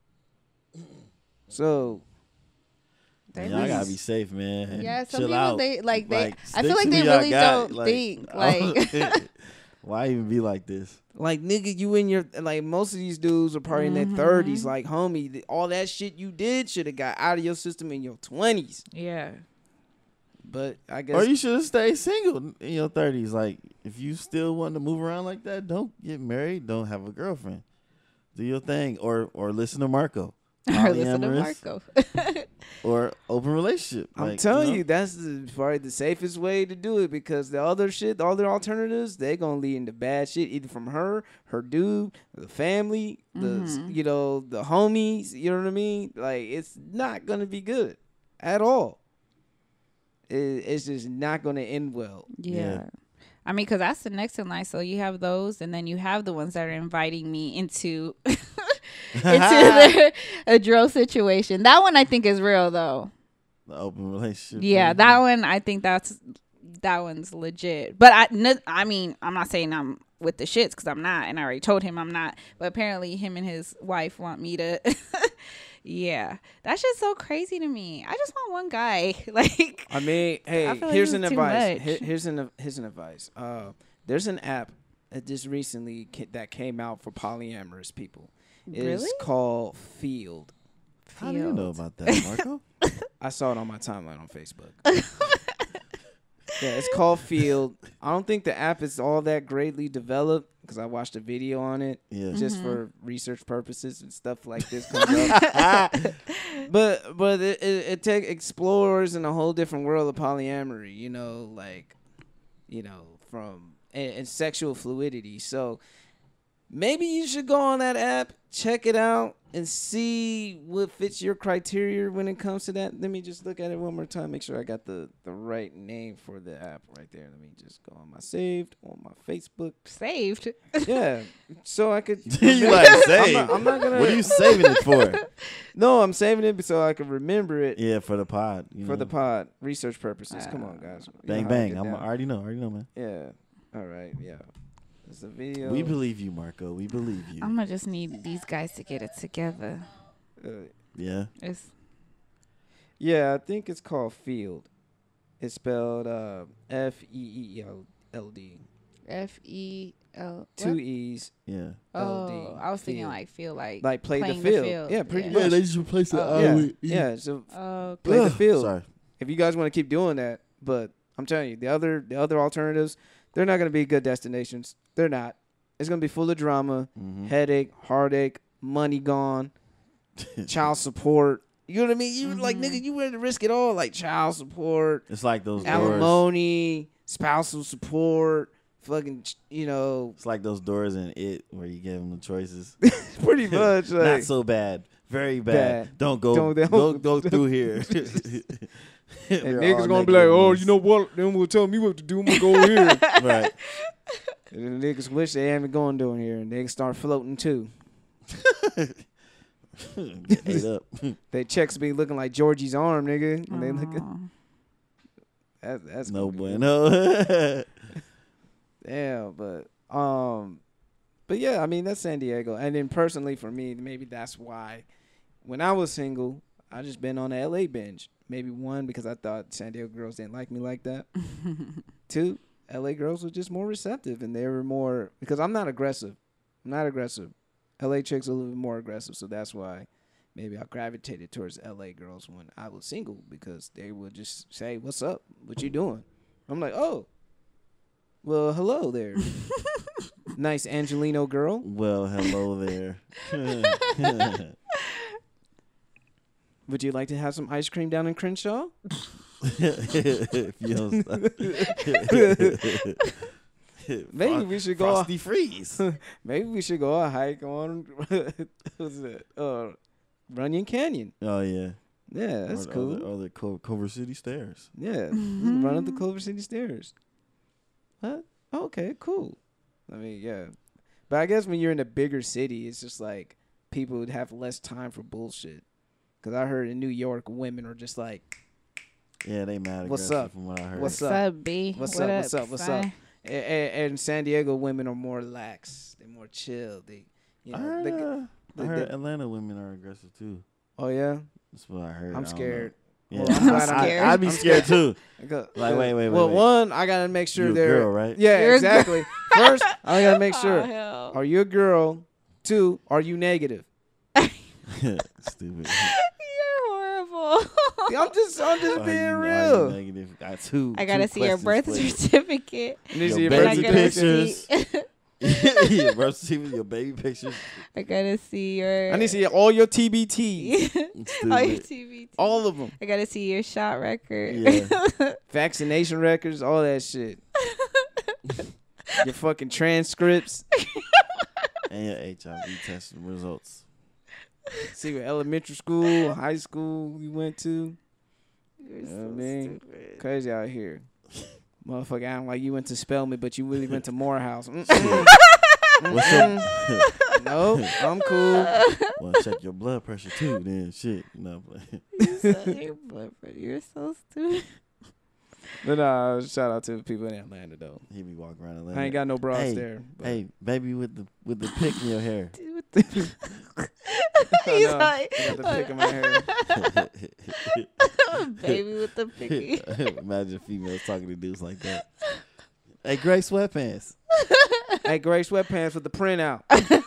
So y'all gotta be safe, man. Yeah, some Chill people out. I feel like they really don't think like why even be like this? like, nigga, you in your, like, most of these dudes are probably in their 30s. Like, homie, all that shit you did should have got out of your system in your 20s. Yeah. But I guess. Or you should have stayed single in your 30s. Like, if you still want to move around like that, don't get married. Don't have a girlfriend. Do your thing. Or listen to Marco. Or listen to Polyamorous, Marco. or open relationship. I'm Like, telling you, that's probably the safest way to do it, because the other shit, all the alternatives, they gonna lead into bad shit, either from her dude, the family, the the homies. You know what I mean? Like, it's not gonna be good at all. It's just not gonna end well. Yeah. I mean, because that's the next in line. So you have those, and then you have the ones that are inviting me into a drill situation. That one I think is real, though. The open relationship. Yeah, that one, I think that one's legit. But I mean, I'm not saying I'm with the shits, because I'm not, and I already told him I'm not. But apparently him and his wife want me to. Yeah, that's just so crazy to me. I just want one guy. Like, I mean, hey, I feel like here's this an is too advice. much. Here's an advice. There's an app that just recently that came out for polyamorous people. It's Really? called Field. How do you know about that, Marco? I saw it on my timeline on Facebook. Yeah, it's called Field. I don't think the app is all that greatly developed, because I watched a video on it just for research purposes and stuff like this comes up. But it explores in a whole different world of polyamory, from and sexual fluidity. So maybe you should go on that app, check it out, and see what fits your criteria when it comes to that. Let me just look at it one more time, make sure I got the right name for the app right there. Let me just go on my saved, on my Facebook. saved. Yeah, so I could. You like save? I'm not gonna. What are you saving it for? No, I'm saving it so I can remember it Yeah, for the pod. for the pod, research purposes. Come on, guys. You Bang know how I bang. get I down. already know, man. Yeah. All right. Yeah. It's a video. We believe you, Marco. We believe you. I'm gonna just need these guys to get it together. Yeah. It's Yeah, I think it's called Field. It's spelled F-E-E-L-D. FEL. Two E's. Yeah. Oh, I was thinking Field. like feel like Play the playing field. Yeah, pretty much. just replaced the Yeah. So Oh, play the field. Sorry. If you guys want to keep doing that, but I'm telling you, the other alternatives, they're not going to be good destinations. They're not. It's going to be full of drama, headache, heartache, money gone, child support. You know what I mean? You like, nigga, you ready to risk it all? Like child support, It's like those doors. alimony, spousal support, fucking, It's like those doors in It where you give them the choices. pretty much. Like, Not so bad. Very bad. Don't go. Don't- Go through here. And They're niggas all gonna be like, negative oh, ones. you know what? Them will tell me what to do. I'm gonna go here. Right. And the niggas wish they hadn't gone down here, and they start floating too. Get ate up. They checks be looking like Georgie's arm, nigga. And they look Aw. that's No gonna be- bueno. Yeah, but yeah, I mean that's San Diego. And then personally for me, maybe that's why when I was single, I just been on the LA binge. Maybe one, because I thought San Diego girls didn't like me like that. Two, LA girls were just more receptive and they were more, because I'm not aggressive. LA chicks are a little bit more aggressive, so that's why maybe I gravitated towards LA girls when I was single, because they would just say, "What's up? What you doing?" I'm like, "Oh, well, hello there, nice Angelino girl. Well, hello there. Would you like to have some ice cream down in Crenshaw?" If you don't stop. Maybe we should go. Frosty Freeze. Maybe we should go a hike on what's it? Runyon Canyon. Oh yeah, Yeah, that's cool. Or the Culver City Stairs. Yeah, run up the Culver City stairs. What? Okay, cool. I mean, yeah, but I guess when you're in a bigger city, it's just like people would have less time for bullshit. Cause I heard in New York, women are just like, Yeah, they mad. What's aggressive up? From what I heard. What's What's up, B? What's What up? What's up? What's up? Si? And San Diego women are more lax. They're more chill. They, you I know, heard, they- I heard they- Atlanta women are aggressive too. oh yeah, That's what I heard. I I'm don't scared. know. Well, Yeah, I'm glad I'm scared. I'd be I'm scared too. Like, wait. Well, one, I gotta make sure You a they're girl, right? Yeah, You're a girl. exactly. First, I gotta make Oh, sure. hell. Are you a girl? Two, are you negative? Stupid. You're horrible. I'm just Are being you real. negative? Got two. I gotta two see your birth questions for certificate. You need to Your see your baby And I birth gotta certificate. pictures. see. Your birth certificate, your baby pictures. I gotta see your. I need to see all your TBTs, all your Stupid. TV. all of them, I gotta see your shot record. Yeah. vaccination records, all that shit. Your fucking transcripts. And your HIV test results. See what elementary school, high school you went to. You're You know so what I mean? stupid. Crazy out here. Motherfucker, acting like you went to Spelman, but you really went to Morehouse. What's Mm-mm. up? Nope, I'm cool. Well, check your blood pressure too. Then shit. No, Your blood pressure. You're so stupid. But shout out to the people in Atlanta though. he be walking around Atlanta. I ain't got no bras Hey, there. But Hey, baby, with the pick in your hair. I He's know. like, I got the pick in my hair. baby with the picky. Imagine females talking to dudes like that. Hey, gray sweatpants. Hey, gray sweatpants with the print out.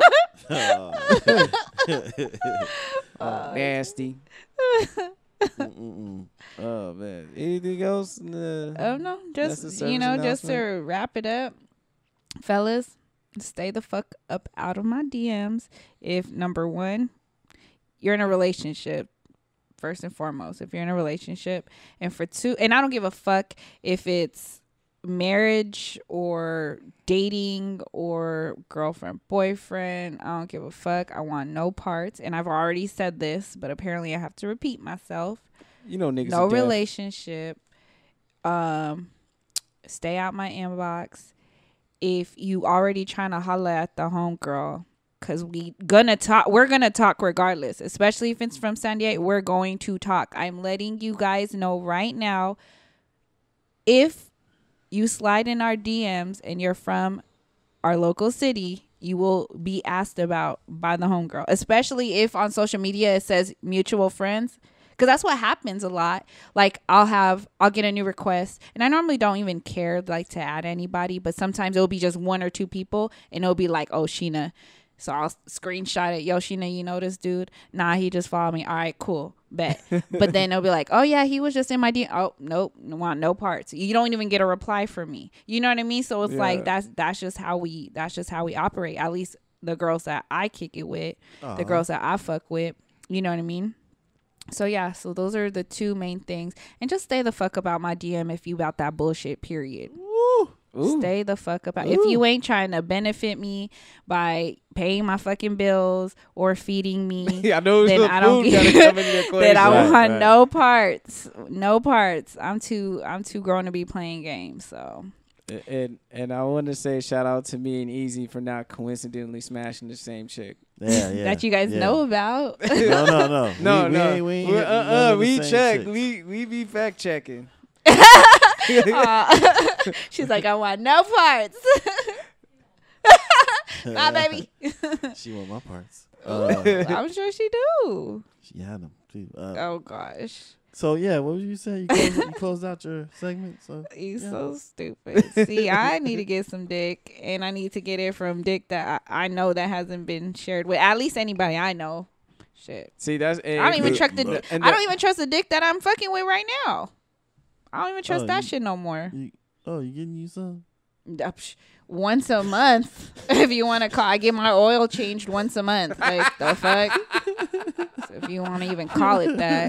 Nasty. Mm-mm. Oh man. Anything else? Oh no, That's just the you know, service just to wrap it up, fellas, stay the fuck up out of my DMs. If number one, you're in a relationship, first and foremost, if you're in a relationship, and for two, and I don't give a fuck if it's marriage or dating or girlfriend boyfriend, I don't give a fuck. I want no parts, and I've already said this, but apparently I have to repeat myself. You know niggas. No are deaf. relationship. Stay out my inbox. If you already trying to holla at the homegirl, cause we're gonna talk regardless. Especially if it's from San Diego, we're going to talk. I'm letting you guys know right now. If you slide in our DMs and you're from our local city, you will be asked about by the homegirl. Especially if on social media it says mutual friends. Because that's what happens a lot. Like, I'll get a new request. And I normally don't even care, like, to add anybody. But sometimes it'll be just one or two people. And it'll be like, oh, Sheena. So I'll screenshot it. Yo, Sheena, you know this dude? Nah, he just followed me. All right, cool. Bet. But then it'll be like, oh, yeah, he was just in my DM. Oh, nope. Want no parts. You don't even get a reply from me. You know what I mean? So it's like, that's just how we operate. At least the girls that I kick it with. The girls that I fuck with. You know what I mean? So yeah, so those are the two main things. And just stay the fuck about my DM if you about that bullshit, period. Woo. Ooh. Stay the fuck up. If you ain't trying to benefit me by paying my fucking bills or feeding me, I know then the I don't food get- gotta come into the equation. then I Right, want right. no parts. No parts. I'm too grown to be playing games. So And I want to say shout out to me and Easy for not coincidentally smashing the same chick. Yeah, yeah. that you guys yeah. know about. No. No, we no, ain't hitting none of the we same check. chicks. We be fact checking. She's like, I want no parts. Nah, baby. She want my parts. I'm sure she do. She had them too. Oh gosh. So yeah, what was you saying? You closed out your segment. So You yeah. so stupid. See, I need to get some dick, and I need to get it from dick that I know that hasn't been shared with at least anybody I know. Shit. See, that's I don't even trust look. I don't even trust the dick that I'm fucking with right now. I don't even trust Oh, that you- shit no more. you getting you some? Once a month, if you want to call, I get my oil changed once a month. Like the fuck. So if you want to even call it that,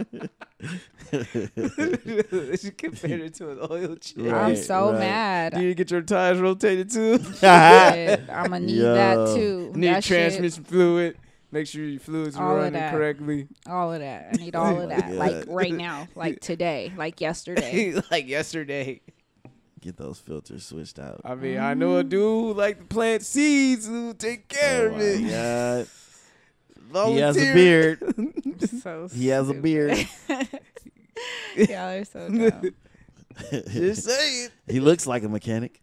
she compared it to an oil change. Right, I'm so right. mad. Do you get your tires rotated too? Shit, I'm gonna need Yo. that too. Need That shit, transmission fluid. Make sure your fluids All are of running that. correctly. all of that. I need all Oh of my that. Like God. right now, like today, like yesterday. Like yesterday. Get those filters switched out. I mean, I know a dude who like to plant seeds who take care Oh of it. my God. Volunteer. He has a beard. So He has a stupid. beard. Y'all are so dumb. Just saying. He looks like a mechanic.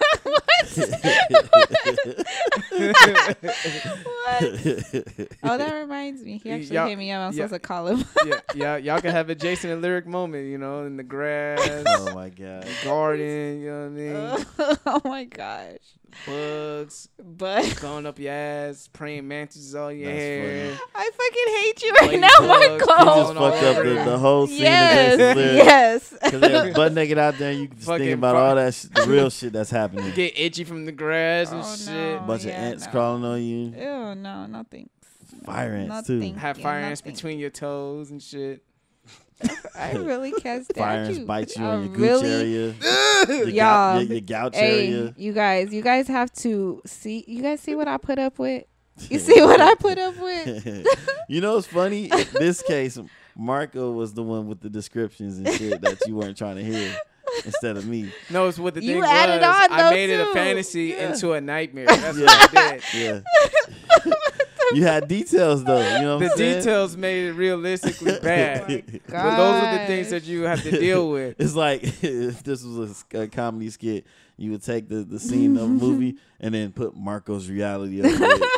Oh, that reminds me. He actually Y'all- hit me up. I'm yeah. supposed to call him. Yeah, y'all can have a Jason and Lyric moment, you know, in the grass, Oh my God. garden, you know what I mean? Oh my gosh. Bugs But going up your ass, praying mantises all your That's hair. I fucking hate you right Lady now, bugs, He Oh, just Marco. no, fucked up no, the, no. the whole scene Yes, of Jason Lyric. yes. Because they're butt naked out there and you can just think Fucking about all that the real shit that's happening. Get itchy from the grass and Oh, shit. no. Bunch of yeah, ants no. crawling on you. Ew, no, nothing. Fire ants Nothing. too. Have Yeah, fire ants nothing. between your toes and shit. I really can't stand Fire ants you. bite you I on your gooch really- area. Your, Y'all, your gouch Hey, area. you guys have to see. You guys see what I put up with? You see what I put up with? You know what's funny? In this case, Marco was the one with the descriptions and shit that you weren't trying to hear instead of me. No, it's what the You thing added was. on, I though, made it a too. fantasy Yeah. into a nightmare. That's Yeah. what I did. Yeah. You had details though. You know what The I'm saying? details made it realistically bad. Oh But those are the things that you have to deal with. It's like if this was a comedy skit, you would take the scene of a movie and then put Marco's reality over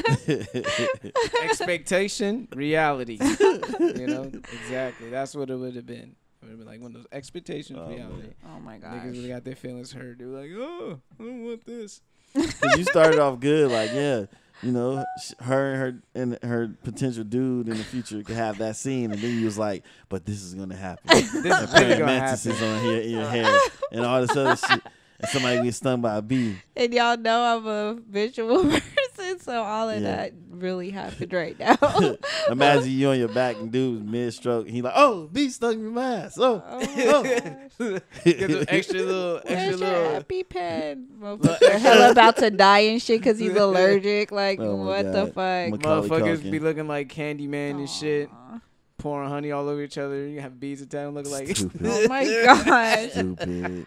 it. Expectation, reality. You know, exactly. That's what it would have been. It would have been like one of those expectations, Oh, reality. man. Oh my gosh. Niggas really got their feelings hurt. They were like, oh, I don't want this. 'Cause you started off good, like yeah, you know, her and her potential dude in the future could have that scene, and then you was like, but this is gonna happen. This is really Praying gonna mantises happen. on here in your hair and all this other shit, and somebody get stung by a bee. And y'all know I'm a visual person, so all of Yeah. that really happened right now. Imagine you on your back and dude's mid stroke, and he like, oh, bee stung me in my ass. Oh, Oh my gosh. Get the extra little, Where's your little. EpiPen? Motherfucker hell about to die and shit because he's allergic. Like, Oh my what the God. fuck? Macaulay Motherfuckers Culkin. be looking like Candyman and shit, Aw. pouring honey all over each other. You have bees attack them looking like. Stupid. Oh my gosh. Stupid.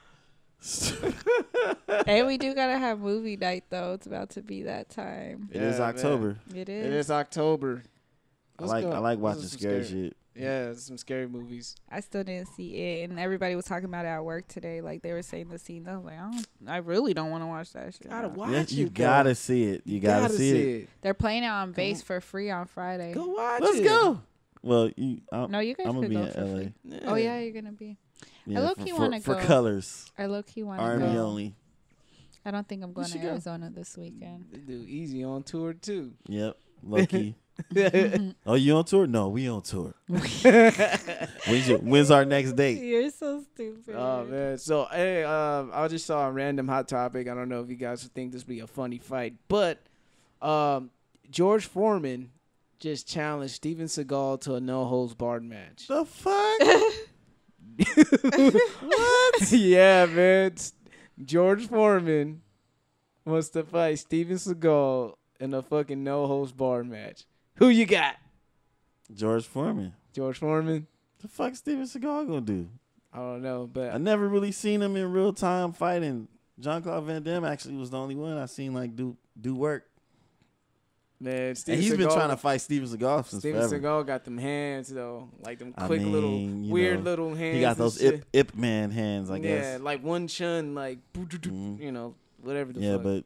Hey, we do gotta have movie night though. It's about to be that time. It is Yeah, October. It It is. is October. I Let's like go. I like Let's watching do some scary shit. Yeah, some scary movies. I still didn't see it, and everybody was talking about it at work today. Like they were saying the scene. I was like, I really don't want to watch that shit. Gotta now. watch Yeah, it. you girl. gotta see it. You gotta, see it. They're playing it on base for free on Friday. Go watch Let's it. go. Well, No, you guys I'm gonna could be go in for LA. free. Oh yeah, you're gonna be. Yeah, low-key for, wanna for go. colors. I low key want to Army go. only. I don't think I'm going to should go. Arizona this weekend. They do Easy on tour too. Yep. Lucky. Oh, you on tour? No, we on tour. When's our next date? You're so stupid. Oh man. So hey, I just saw a random hot topic. I don't know if you guys think this would be a funny fight, but George Foreman just challenged Steven Seagal to a no holds barred match. The fuck? What? Yeah, man. George Foreman wants to fight Steven Seagal in a fucking no-host bar match. Who you got? George Foreman. George Foreman? The fuck Steven Seagal gonna do? I don't know, but I never really seen him in real time fighting. Jean-Claude Van Damme actually was the only one I seen like do work. man, And Steven he's been Seagal- trying to fight Steven Seagal since Steven forever. Seagal got them hands though, like them I quick little mean, you weird know, little hands. He got and those shit. Ip Man hands, I guess. Yeah, like one chun, like Mhm. you know, whatever the Yeah, fuck.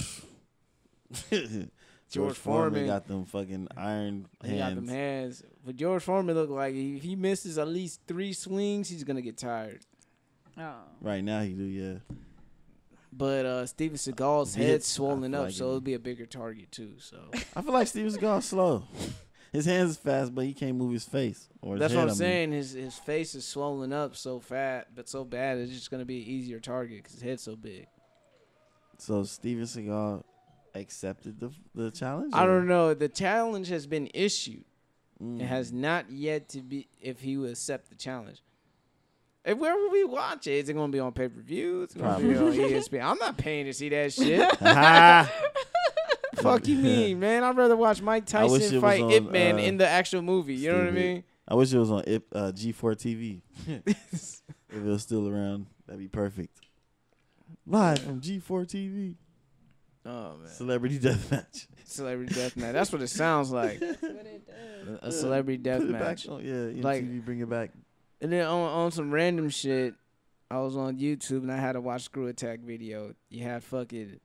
but George Foreman got them fucking iron he got them hands. But George Foreman look like if he misses at least 3 swings, he's gonna get tired. Oh. Right now he do, yeah. But Steven Seagal's He hit- head's swollen I feel up, like so it- it'll be a bigger target too. So I feel like Steven Seagal's slow. His hands is fast, but he can't move his face. Or his that's head, what I I'm mean. saying. His face is swollen up so fat, but so bad, it's just gonna be an easier target because his head's so big. So Steven Seagal accepted the challenge? I or- don't know. The challenge has been issued. Mm. It has not yet to be if he will accept the challenge. And where will we watch it? Is it going to be on pay-per-view? It's going to be on ESPN. I'm not paying to see that shit. Ah, Fuck you mean, man? I'd rather watch Mike I wish it Tyson was fight on, Ip Man in the actual movie. You know what I stupid. mean? I wish it was on G4 TV. If it was still around, that'd be perfect. Live from G4 TV. Oh, man. Celebrity Deathmatch. Celebrity Deathmatch. That's what it sounds like. That's what it does. A celebrity Put it back deathmatch. on, yeah, Like- MTV, bring it back. And then on some random shit, I was on YouTube and I had to watch Screw Attack video. You had fucking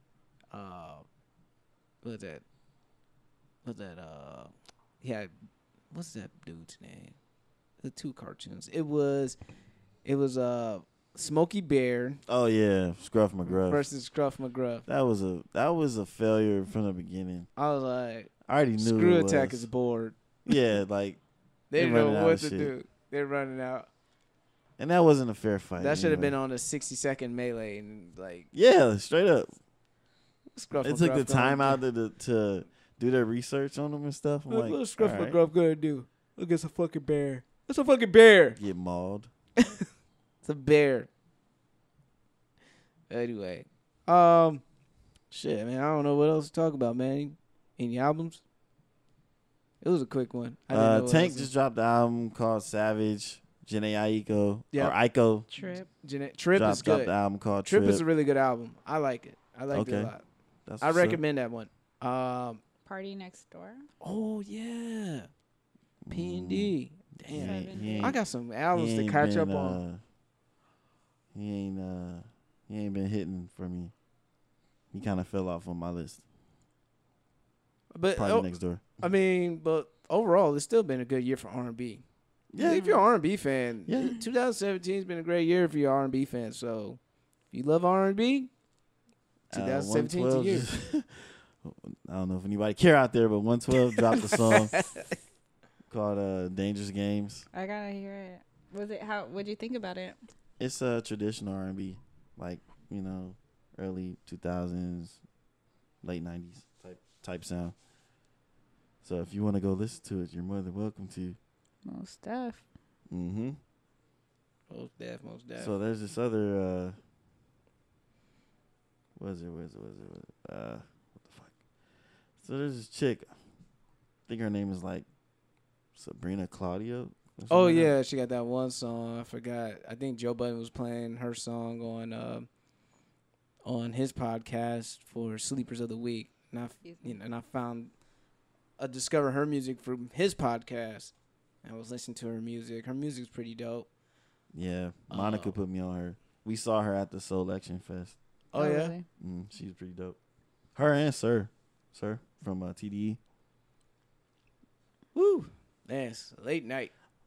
what's that? He had what's that dude's name? The 2 cartoons. It was Smokey Bear Oh yeah, Scruff McGruff. versus Scruff McGruff. That was a failure from the beginning. I was like, I already knew Screw it Attack was. is bored. Yeah, like, They They're didn't running know out what of to shit. do. They're running out. and that wasn't a fair fight. That should have anyway. been on a 60-second melee and like Yeah, straight up. Scruff It took McGruff the time gonna out to do their research on them and stuff. I'm Look, like, what's Scruff all right, McGruff gonna do? Look, it's a fucking bear. It's a fucking bear. get mauled. It's a bear. Anyway, shit, man. I don't know what else to talk about, man. Any albums? It was a quick one. I didn't know what Tank else- just dropped the album called Savage. Janae Aiko Yeah. or Aiko Trip. Trip dropped, is dropped good. the album called Trip Trip. is a really good album. I like it. I like it Okay. a lot. That's I what's up. recommend that one. Party Next Door. Oh yeah, P&D. Damn, He ain't- Seven. he ain't- I got some he albums to ain't catch up been, on. He ain't been hitting for me. He kind of fell off on my list. But Party Next Door. I mean, but overall, it's still been a good year for R&B. Yeah. If you're an R&B fan, Yeah. 2017 has been a great year for your R&B fans. So if you love R&B, 2017 's a 112 year. just- I don't know if anybody care out there, but 112 dropped a song called Dangerous Games. I gotta hear it. Was it how? What'd you think about it? It's a traditional R&B, like, early 2000s, late 90s type sound. So if you want to go listen to it, you're more than welcome to. Most stuff. Mm-hmm. Most def. So there's this other what the fuck? So there's this chick. I think her name is like Sabrina Claudio. or something Oh like that. yeah, she got that one song. I forgot. I think Joe Budden was playing her song on his podcast for Sleepers of the Week, and I found I discovered her music from his podcast. I was listening to her music. Her music's pretty dope. Yeah, Monica put me on her. We saw her at the Soul Action Fest. Oh yeah. really? She's pretty dope. Her and Sir from TDE. Woo. Man, it's late night.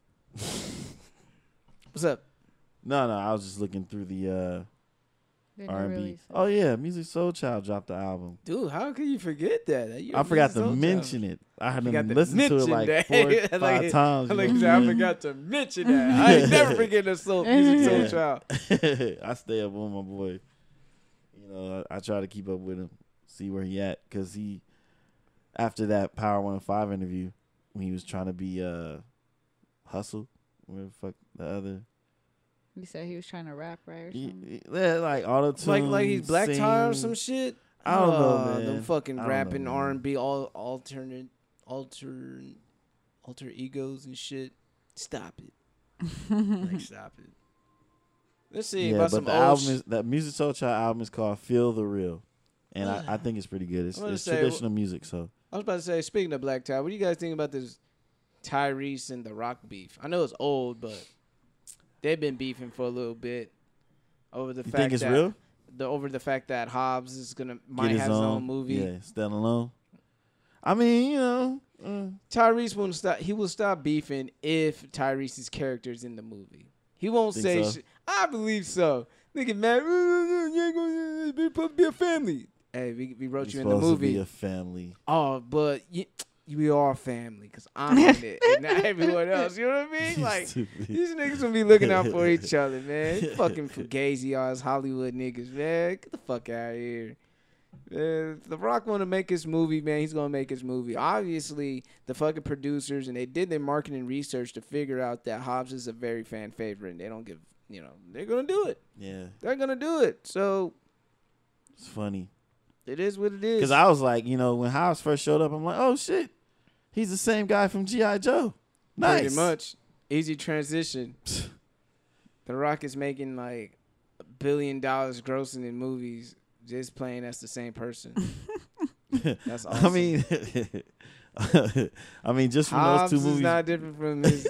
What's up? No, I was just looking through the The new R&B. releases. Oh yeah, Music Soul Child dropped the album. Dude, how could you forget that? I forgot to mention it. I had Forgot to to listen to it mention like that. 4 or Like 5 it- times. Like you you know said, I what forgot to mention that. I ain't never forget the soul music soul Yeah. child. I mean? I stay up on my boy. I try to keep up with him, see where he at, because he, after that Power 105 interview, when he was trying to be Hustle, where the fuck the other You said he was trying to rap, right? Or He- something? yeah, like auto tune. Like he's Black Tie or some shit. I don't know, man. Them fucking I don't know, rapping man. R&B, all alter egos and shit. Stop it. Like, stop it. Let's see Yeah, about but some the old album is that Music Soul Child album is called Feel the Real, and I think it's pretty good. It's, I'm gonna it's say, traditional music, so I was about to say, speaking of Black Tie, what do you guys think about this Tyrese and The Rock beef? I know it's old, but they've been beefing for a little bit over the you fact think it's that real? over the fact that Hobbs is might Get have his own movie. Yeah, stand alone. I mean, you know, Tyrese won't stop. He will stop beefing if Tyrese's character is in the movie. He won't Think say, so? "I believe so." Nigga, man, you ain't gonna be supposed to be a family. Hey, we wrote you're you in the supposed to be movie. a family. Oh, but we are family because I'm in it and not everyone else. You know what I mean? Like, Stupid. these niggas gonna be looking out for each other, man. Fucking fugazi ass Hollywood niggas, man. Get the fuck out of here. If The Rock want to make his movie, man, he's gonna make his movie. Obviously, the fucking producers and they did their marketing research to figure out that Hobbs is a very fan favorite, and they don't give, they're gonna do it. Yeah, They're gonna do it. So it's funny. it is what it is. Because I was like, when Hobbs first showed up, I'm like, oh shit, he's the same guy from G.I. Joe. Nice. Pretty much. Easy transition. The Rock is making like $1 billion grossing in movies just playing as the same person. That's awesome. I mean, just from Hobbs those two movies. is not different from his.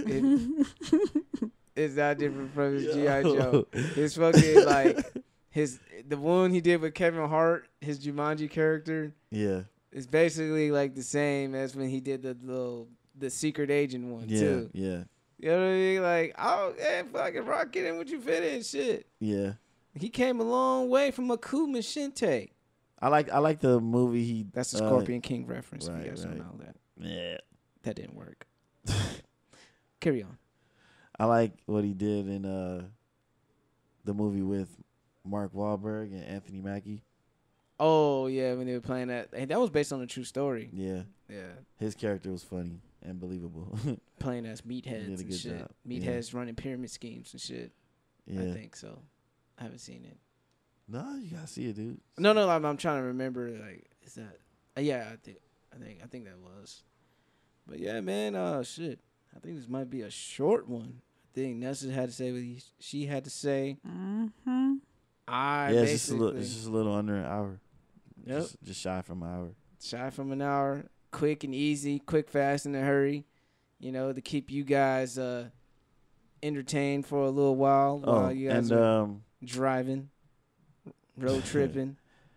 It's not different from his G.I. Joe. His fucking the one he did with Kevin Hart, his Jumanji character, Yeah, is basically like the same as when he did the secret agent one too. yeah, You know what I mean? Like, oh, yeah, fucking Rock, get in what you fit in, shit. yeah. He came a long way from Aku Machinte. I like the movie he. That's a Scorpion King reference. If right, you guys don't right. know that. Yeah, That didn't work. Carry on. I like what he did in the movie with Mark Wahlberg and Anthony Mackie. Oh, yeah, when they were playing that. Hey, that was based on a true story. Yeah, Yeah. his character was funny and believable. Playing as He meatheads did a and good shit. job. Meatheads running pyramid schemes and shit. Yeah. I think so. I haven't seen it. No, you gotta see it, dude. No, I'm trying to remember. Like, is that? Yeah, I think that was. But yeah, man. Shit. I think this might be a short one. I think Nessa had to say what she had to say. Mm-hmm. I Yeah, basically it's just a little under an hour. Yep. Just shy from an hour. Shy from an hour, quick and easy, quick, fast, in a hurry. To keep you guys entertained for a little while you guys are driving, road tripping.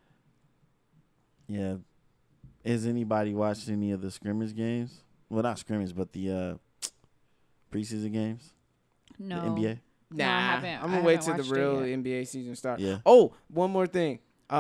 Yeah. Has anybody watched any of the scrimmage games? Well, not scrimmage, but the preseason games. No. The NBA. No, I Nah, haven't- I'm I gonna wait haven't till the watched it real yet. NBA season starts. Yeah. Oh, one more thing.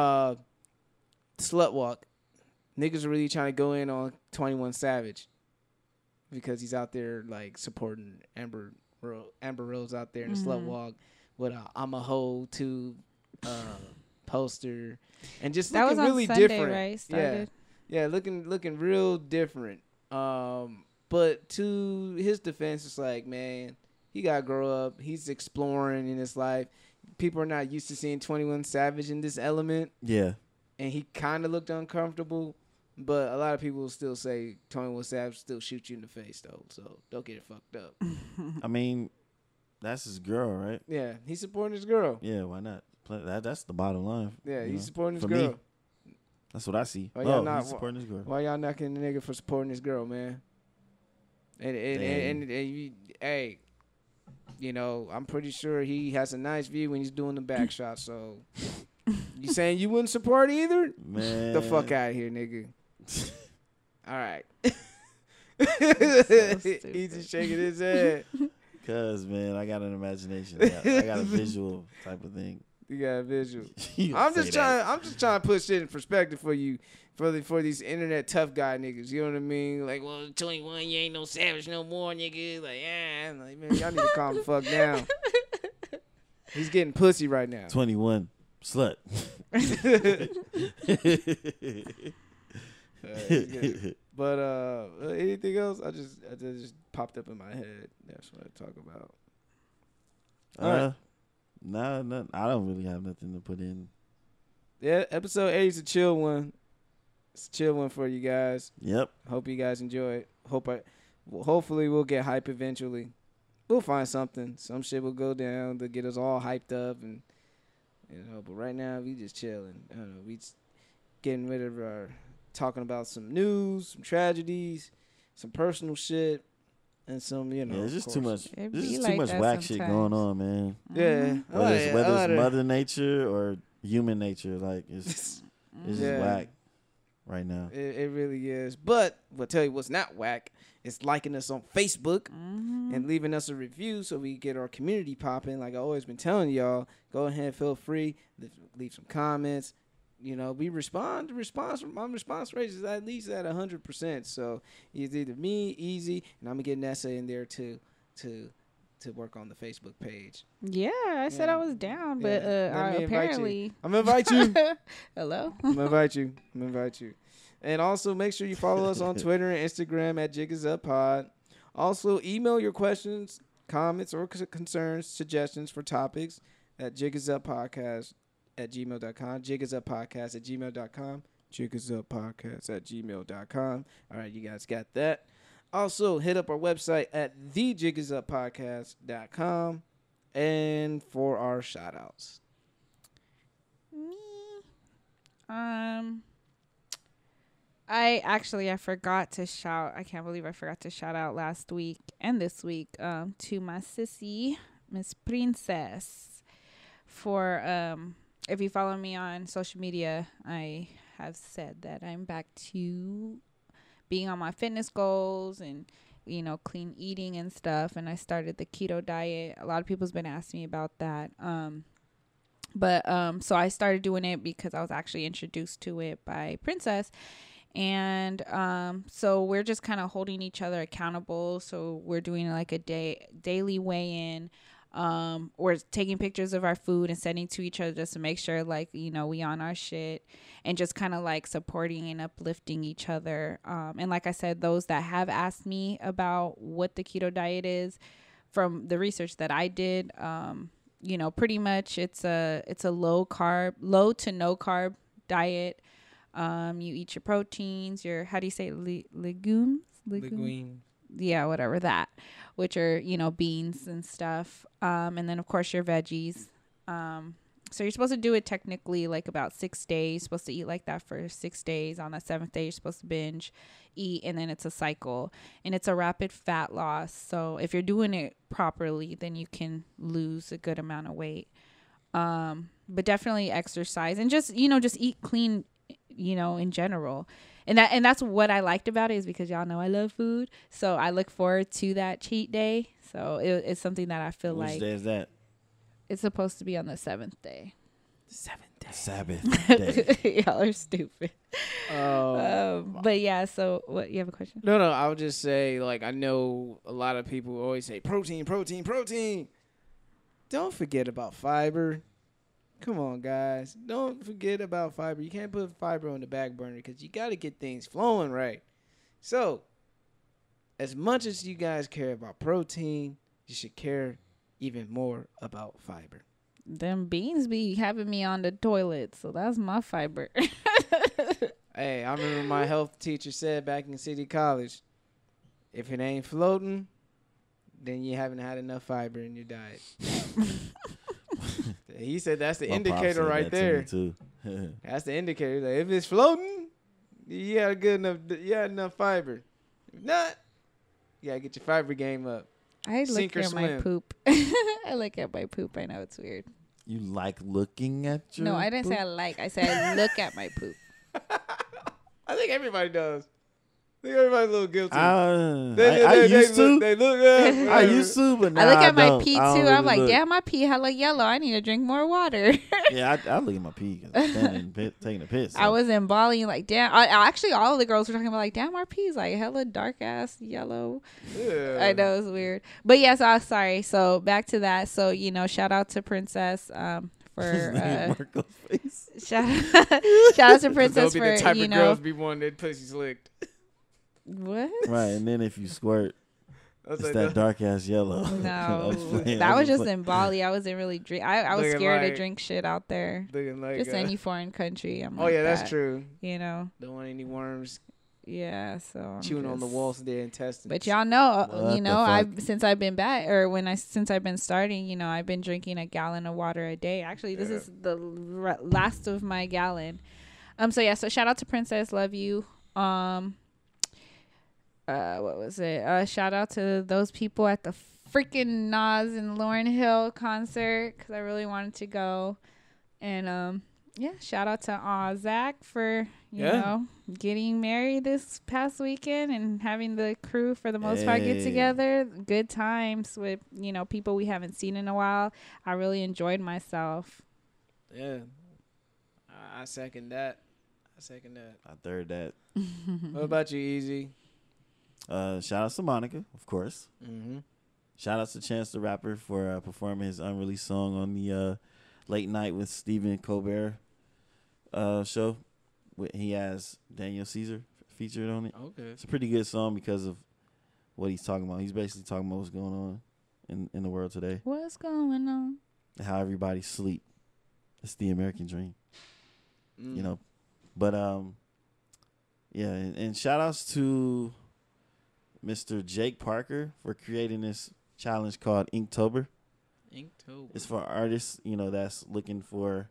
Slut walk. Niggas are really trying to go in on 21 Savage because he's out there like supporting Amber Rose out there in the slut walk with a "I'm a hoe" too poster and just That was looking on really Sunday, different. right? Started. Yeah, looking real different. But to his defense, it's like, man, he gotta grow up. He's exploring in his life. People are not used to seeing 21 Savage in this element, Yeah. and he kind of looked uncomfortable. But a lot of people will still say 21 Savage still shoot you in the face, though. So don't get it fucked up. I mean, that's his girl, right? Yeah, he's supporting his girl. Yeah, why not? That's the bottom line. Yeah, you he's know? supporting his For girl. me. That's what I see. Why y'all not- he's supporting his girl. Why y'all knocking the nigga for supporting his girl, man? And you, hey, I'm pretty sure he has a nice view when he's doing the back shot. So you saying you wouldn't support either? Man. The fuck out of here, nigga. All right. stupid. He's just shaking his head. Cause man, I got an imagination. I got a visual type of thing. You got a visual. You I'm say just that. trying to put shit in perspective for you, for these internet tough guy niggas. You know what I mean? Like, well, 21, you ain't no savage no more, nigga. Like, I'm like, man, y'all need to calm the fuck down. He's getting pussy right now. 21 slut. But anything else? I just popped up in my head. That's what I talk about. Alright. No, I don't really have nothing to put in. Yeah, episode 8 is a chill one. It's a chill one for you guys. Yep. Hope you guys enjoy it. Hopefully we'll get hype eventually. We'll find something. Some shit will go down to get us all hyped up, and but right now we just chilling. I don't know, we just getting rid of our talking about some news, some tragedies, some personal shit, and some Yeah, it's just too much. It There's be just like too much that whack shit sometimes. going on, man. Yeah, Whether it's Mother Nature or human nature, like it's just Yeah. whack right now. It really is. But we'll tell you what's not whack. It's liking us on Facebook and leaving us a review so we get our community popping. Like I always been telling y'all, go ahead, feel free, leave some comments. We respond. My response rate is at least at 100%. So it's either me, Easy, and I'm gonna get Nessa in there to work on the Facebook page. Yeah, I said I was down, but Let me invite you. apparently. I'm gonna invite you. Hello. I'm gonna invite you. And also make sure you follow us on Twitter and Instagram at JigIsUpPod. Also email your questions, comments, or concerns, suggestions for topics at jigisuppodcast@gmail.com. Jigisuppodcast@gmail.com. Jigisuppodcast@gmail.com. All right, you guys got that. Also, hit up our website at thejigisuppodcast.com. And for our shout outs. Me. I forgot to shout. I can't believe I forgot to shout out last week and this week to my sissy, Miss Princess. For if you follow me on social media, I have said that I'm back to being on my fitness goals and clean eating and stuff. And I started the keto diet. A lot of people's been asking me about that. So I started doing it because I was actually introduced to it by Princess. And so we're just kind of holding each other accountable. So we're doing like a daily weigh-in. We're taking pictures of our food and sending to each other just to make sure we on our shit, and just kind of like supporting and uplifting each other. And like I said, those that have asked me about what the keto diet is, from the research that I did, pretty much it's a low to no carb diet. You eat your proteins, your, how do you say it? Legumes? Yeah, whatever that, which are, beans and stuff. And then of course your veggies. So you're supposed to do it technically like about 6 days. You're supposed to eat like that for 6 days. On the 7th day, you're supposed to binge eat, and then it's a cycle, and it's a rapid fat loss. So if you're doing it properly, then you can lose a good amount of weight. But definitely exercise and just eat clean, in general. And that's what I liked about it, is because y'all know I love food. So I look forward to that cheat day. So it's something that I feel Which like day is that? it's supposed to be on the 7th day. Sabbath day. Y'all are stupid. But yeah, so what, you have a question? No, I would just say, I know a lot of people always say protein. Don't forget about fiber. Come on, guys. Don't forget about fiber. You can't put fiber on the back burner because you got to get things flowing right. So, as much as you guys care about protein, you should care even more about fiber. Them beans be having me on the toilet, so that's my fiber. Hey, I remember my health teacher said back in City College, if it ain't floating, then you haven't had enough fiber in your diet. He said that's the My pops indicator said right that to me, there. too. That's the indicator. Like, if it's floating, you had enough fiber. If not, you gotta get your fiber game up. I look Sink or at my swim. poop. I look at my poop. I know it's weird. You like looking at your No, I didn't say I like. I said I look at my poop. I think everybody does. I think everybody's a little guilty. I used to. They look I used to, but now I look at my don't. pee too. I don't I'm really like, look. damn, my pee hella yellow. I need to drink more water. Yeah, I look at my pee 'cause I'm standing taking a piss. I was in Bali, like, damn. Actually, all of the girls were talking about, like, damn, our pee's like hella dark ass yellow. Yeah. I know it's weird, but yes, I'm sorry. So back to that. So shout out to Princess for Marco's face. shout out to Princess They'll be the for type of girls be wanting their pussies licked. what? Right, and then if you squirt, It's that dark ass yellow. No, playing. that was just playing. in Bali. I wasn't really drink. I was Looking scared to like- drink shit out there. Looking like, Just any foreign country. I'm oh like yeah, that's that, true. You know. Don't want any worms Yeah. So I'm chewing on the just- walls of their intestines. But y'all know, What you know, the fuck? since I've been back, or since I've been starting, you know, I've been drinking a gallon of water a day. Actually, this is the last of my gallon. So yeah, so shout out to Princess, love you. What was it? Shout out to those people at the freaking Nas and Lauryn Hill concert because I really wanted to go, and yeah, shout out to Zach for you know getting married this past weekend and having the crew for the most part get Hey. together. Good times with people we haven't seen in a while. I really enjoyed myself. yeah, I second that. I third that. What about you, Easy? Shout out to Monica, of course. Mm-hmm. Shout out to Chance the Rapper for performing his unreleased song on the Late Night with Stephen Colbert show. He has Daniel Caesar featured on it. Okay. It's a pretty good song because of what he's talking about. He's basically talking about what's going on in the world today. What's going on? And how everybody sleep. It's the American dream, Mm. you know. But yeah, and shout outs to Mr. Jake Parker for creating this challenge called Inktober. Inktober. It's for artists, that's looking for,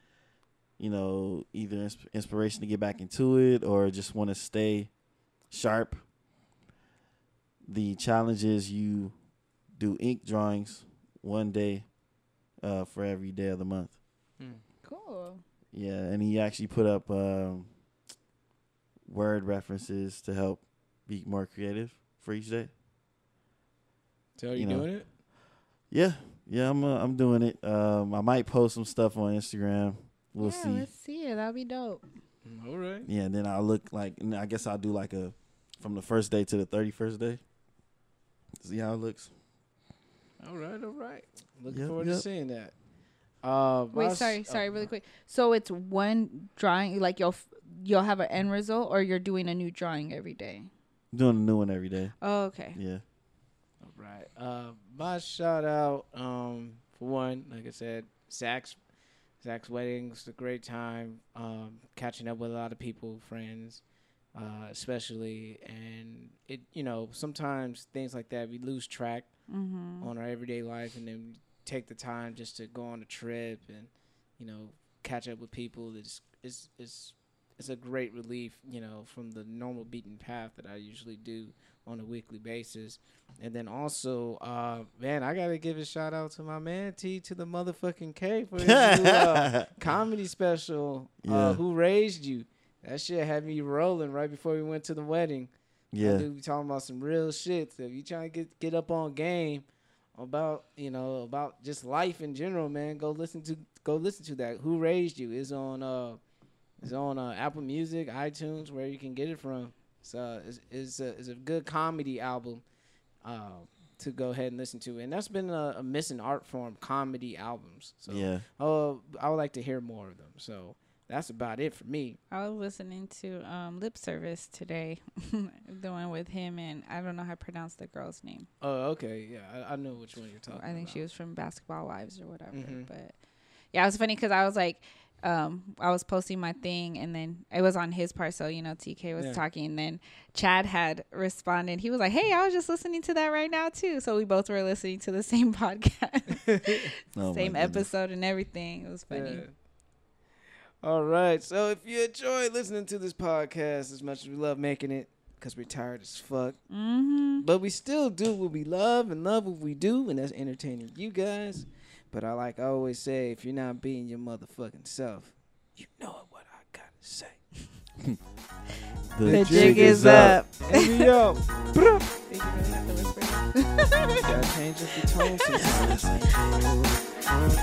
either inspiration to get back into it or just want to stay sharp. The challenge is you do ink drawings one day for every day of the month. Cool. Yeah, and he actually put up word references to help be more creative for each day. So are you you know. doing it? Yeah, I'm doing it. I might post some stuff on Instagram. We'll yeah, see. Let's see it. That'll be dope. All right. Yeah, and then I'll look and I guess I'll do like from the first day to the 31st day. See how it looks. All right. Looking Yep, forward to yep. seeing that. Wait, sorry, really quick. So it's one drawing, like you'll have an end result, or you're doing a new drawing every day. I'm doing a new one every day. Oh, okay. Yeah. All right. My shout out, for one, like I said, Zach's wedding was a great time. Catching up with a lot of people, friends, especially, and it, sometimes things like that we lose track on our everyday life, and then we take the time just to go on a trip and, catch up with people. It's a great relief, from the normal beaten path that I usually do on a weekly basis. And then also, man, I gotta give a shout out to my man T to the motherfucking K for his new comedy special. Yeah. Who Raised You? That shit had me rolling right before we went to the wedding. Yeah. Dude, we talking about some real shit. So if you trying to get up on game about just life in general, man, go listen to that. Who Raised You is on Apple Music, iTunes, where you can get it from. So it's a good comedy album to go ahead and listen to, and that's been a missing art form, comedy albums. So Yeah. I would like to hear more of them. So that's about it for me. I was listening to Lip Service today, the one with him, and I don't know how to pronounce the girl's name. Oh, okay, yeah, I know which one you're talking about. I think she was from Basketball Wives or whatever. Mhm. But yeah, it was funny because I was like, I was posting my thing, and then it was on his part. So, TK was talking, and then Chad had responded. He was like, "Hey, I was just listening to that right now too." So we both were listening to the same podcast, Oh, same my goodness. episode and everything. It was funny. Yeah. All right. So if you enjoy listening to this podcast as much as we love making it, because we're tired as fuck, but we still do what we love and love what we do, and that's entertaining you guys. But I always say, if you're not being your motherfucking self, you know what I gotta say. The jig is up. And we up. Gotta change up the tone sometimes.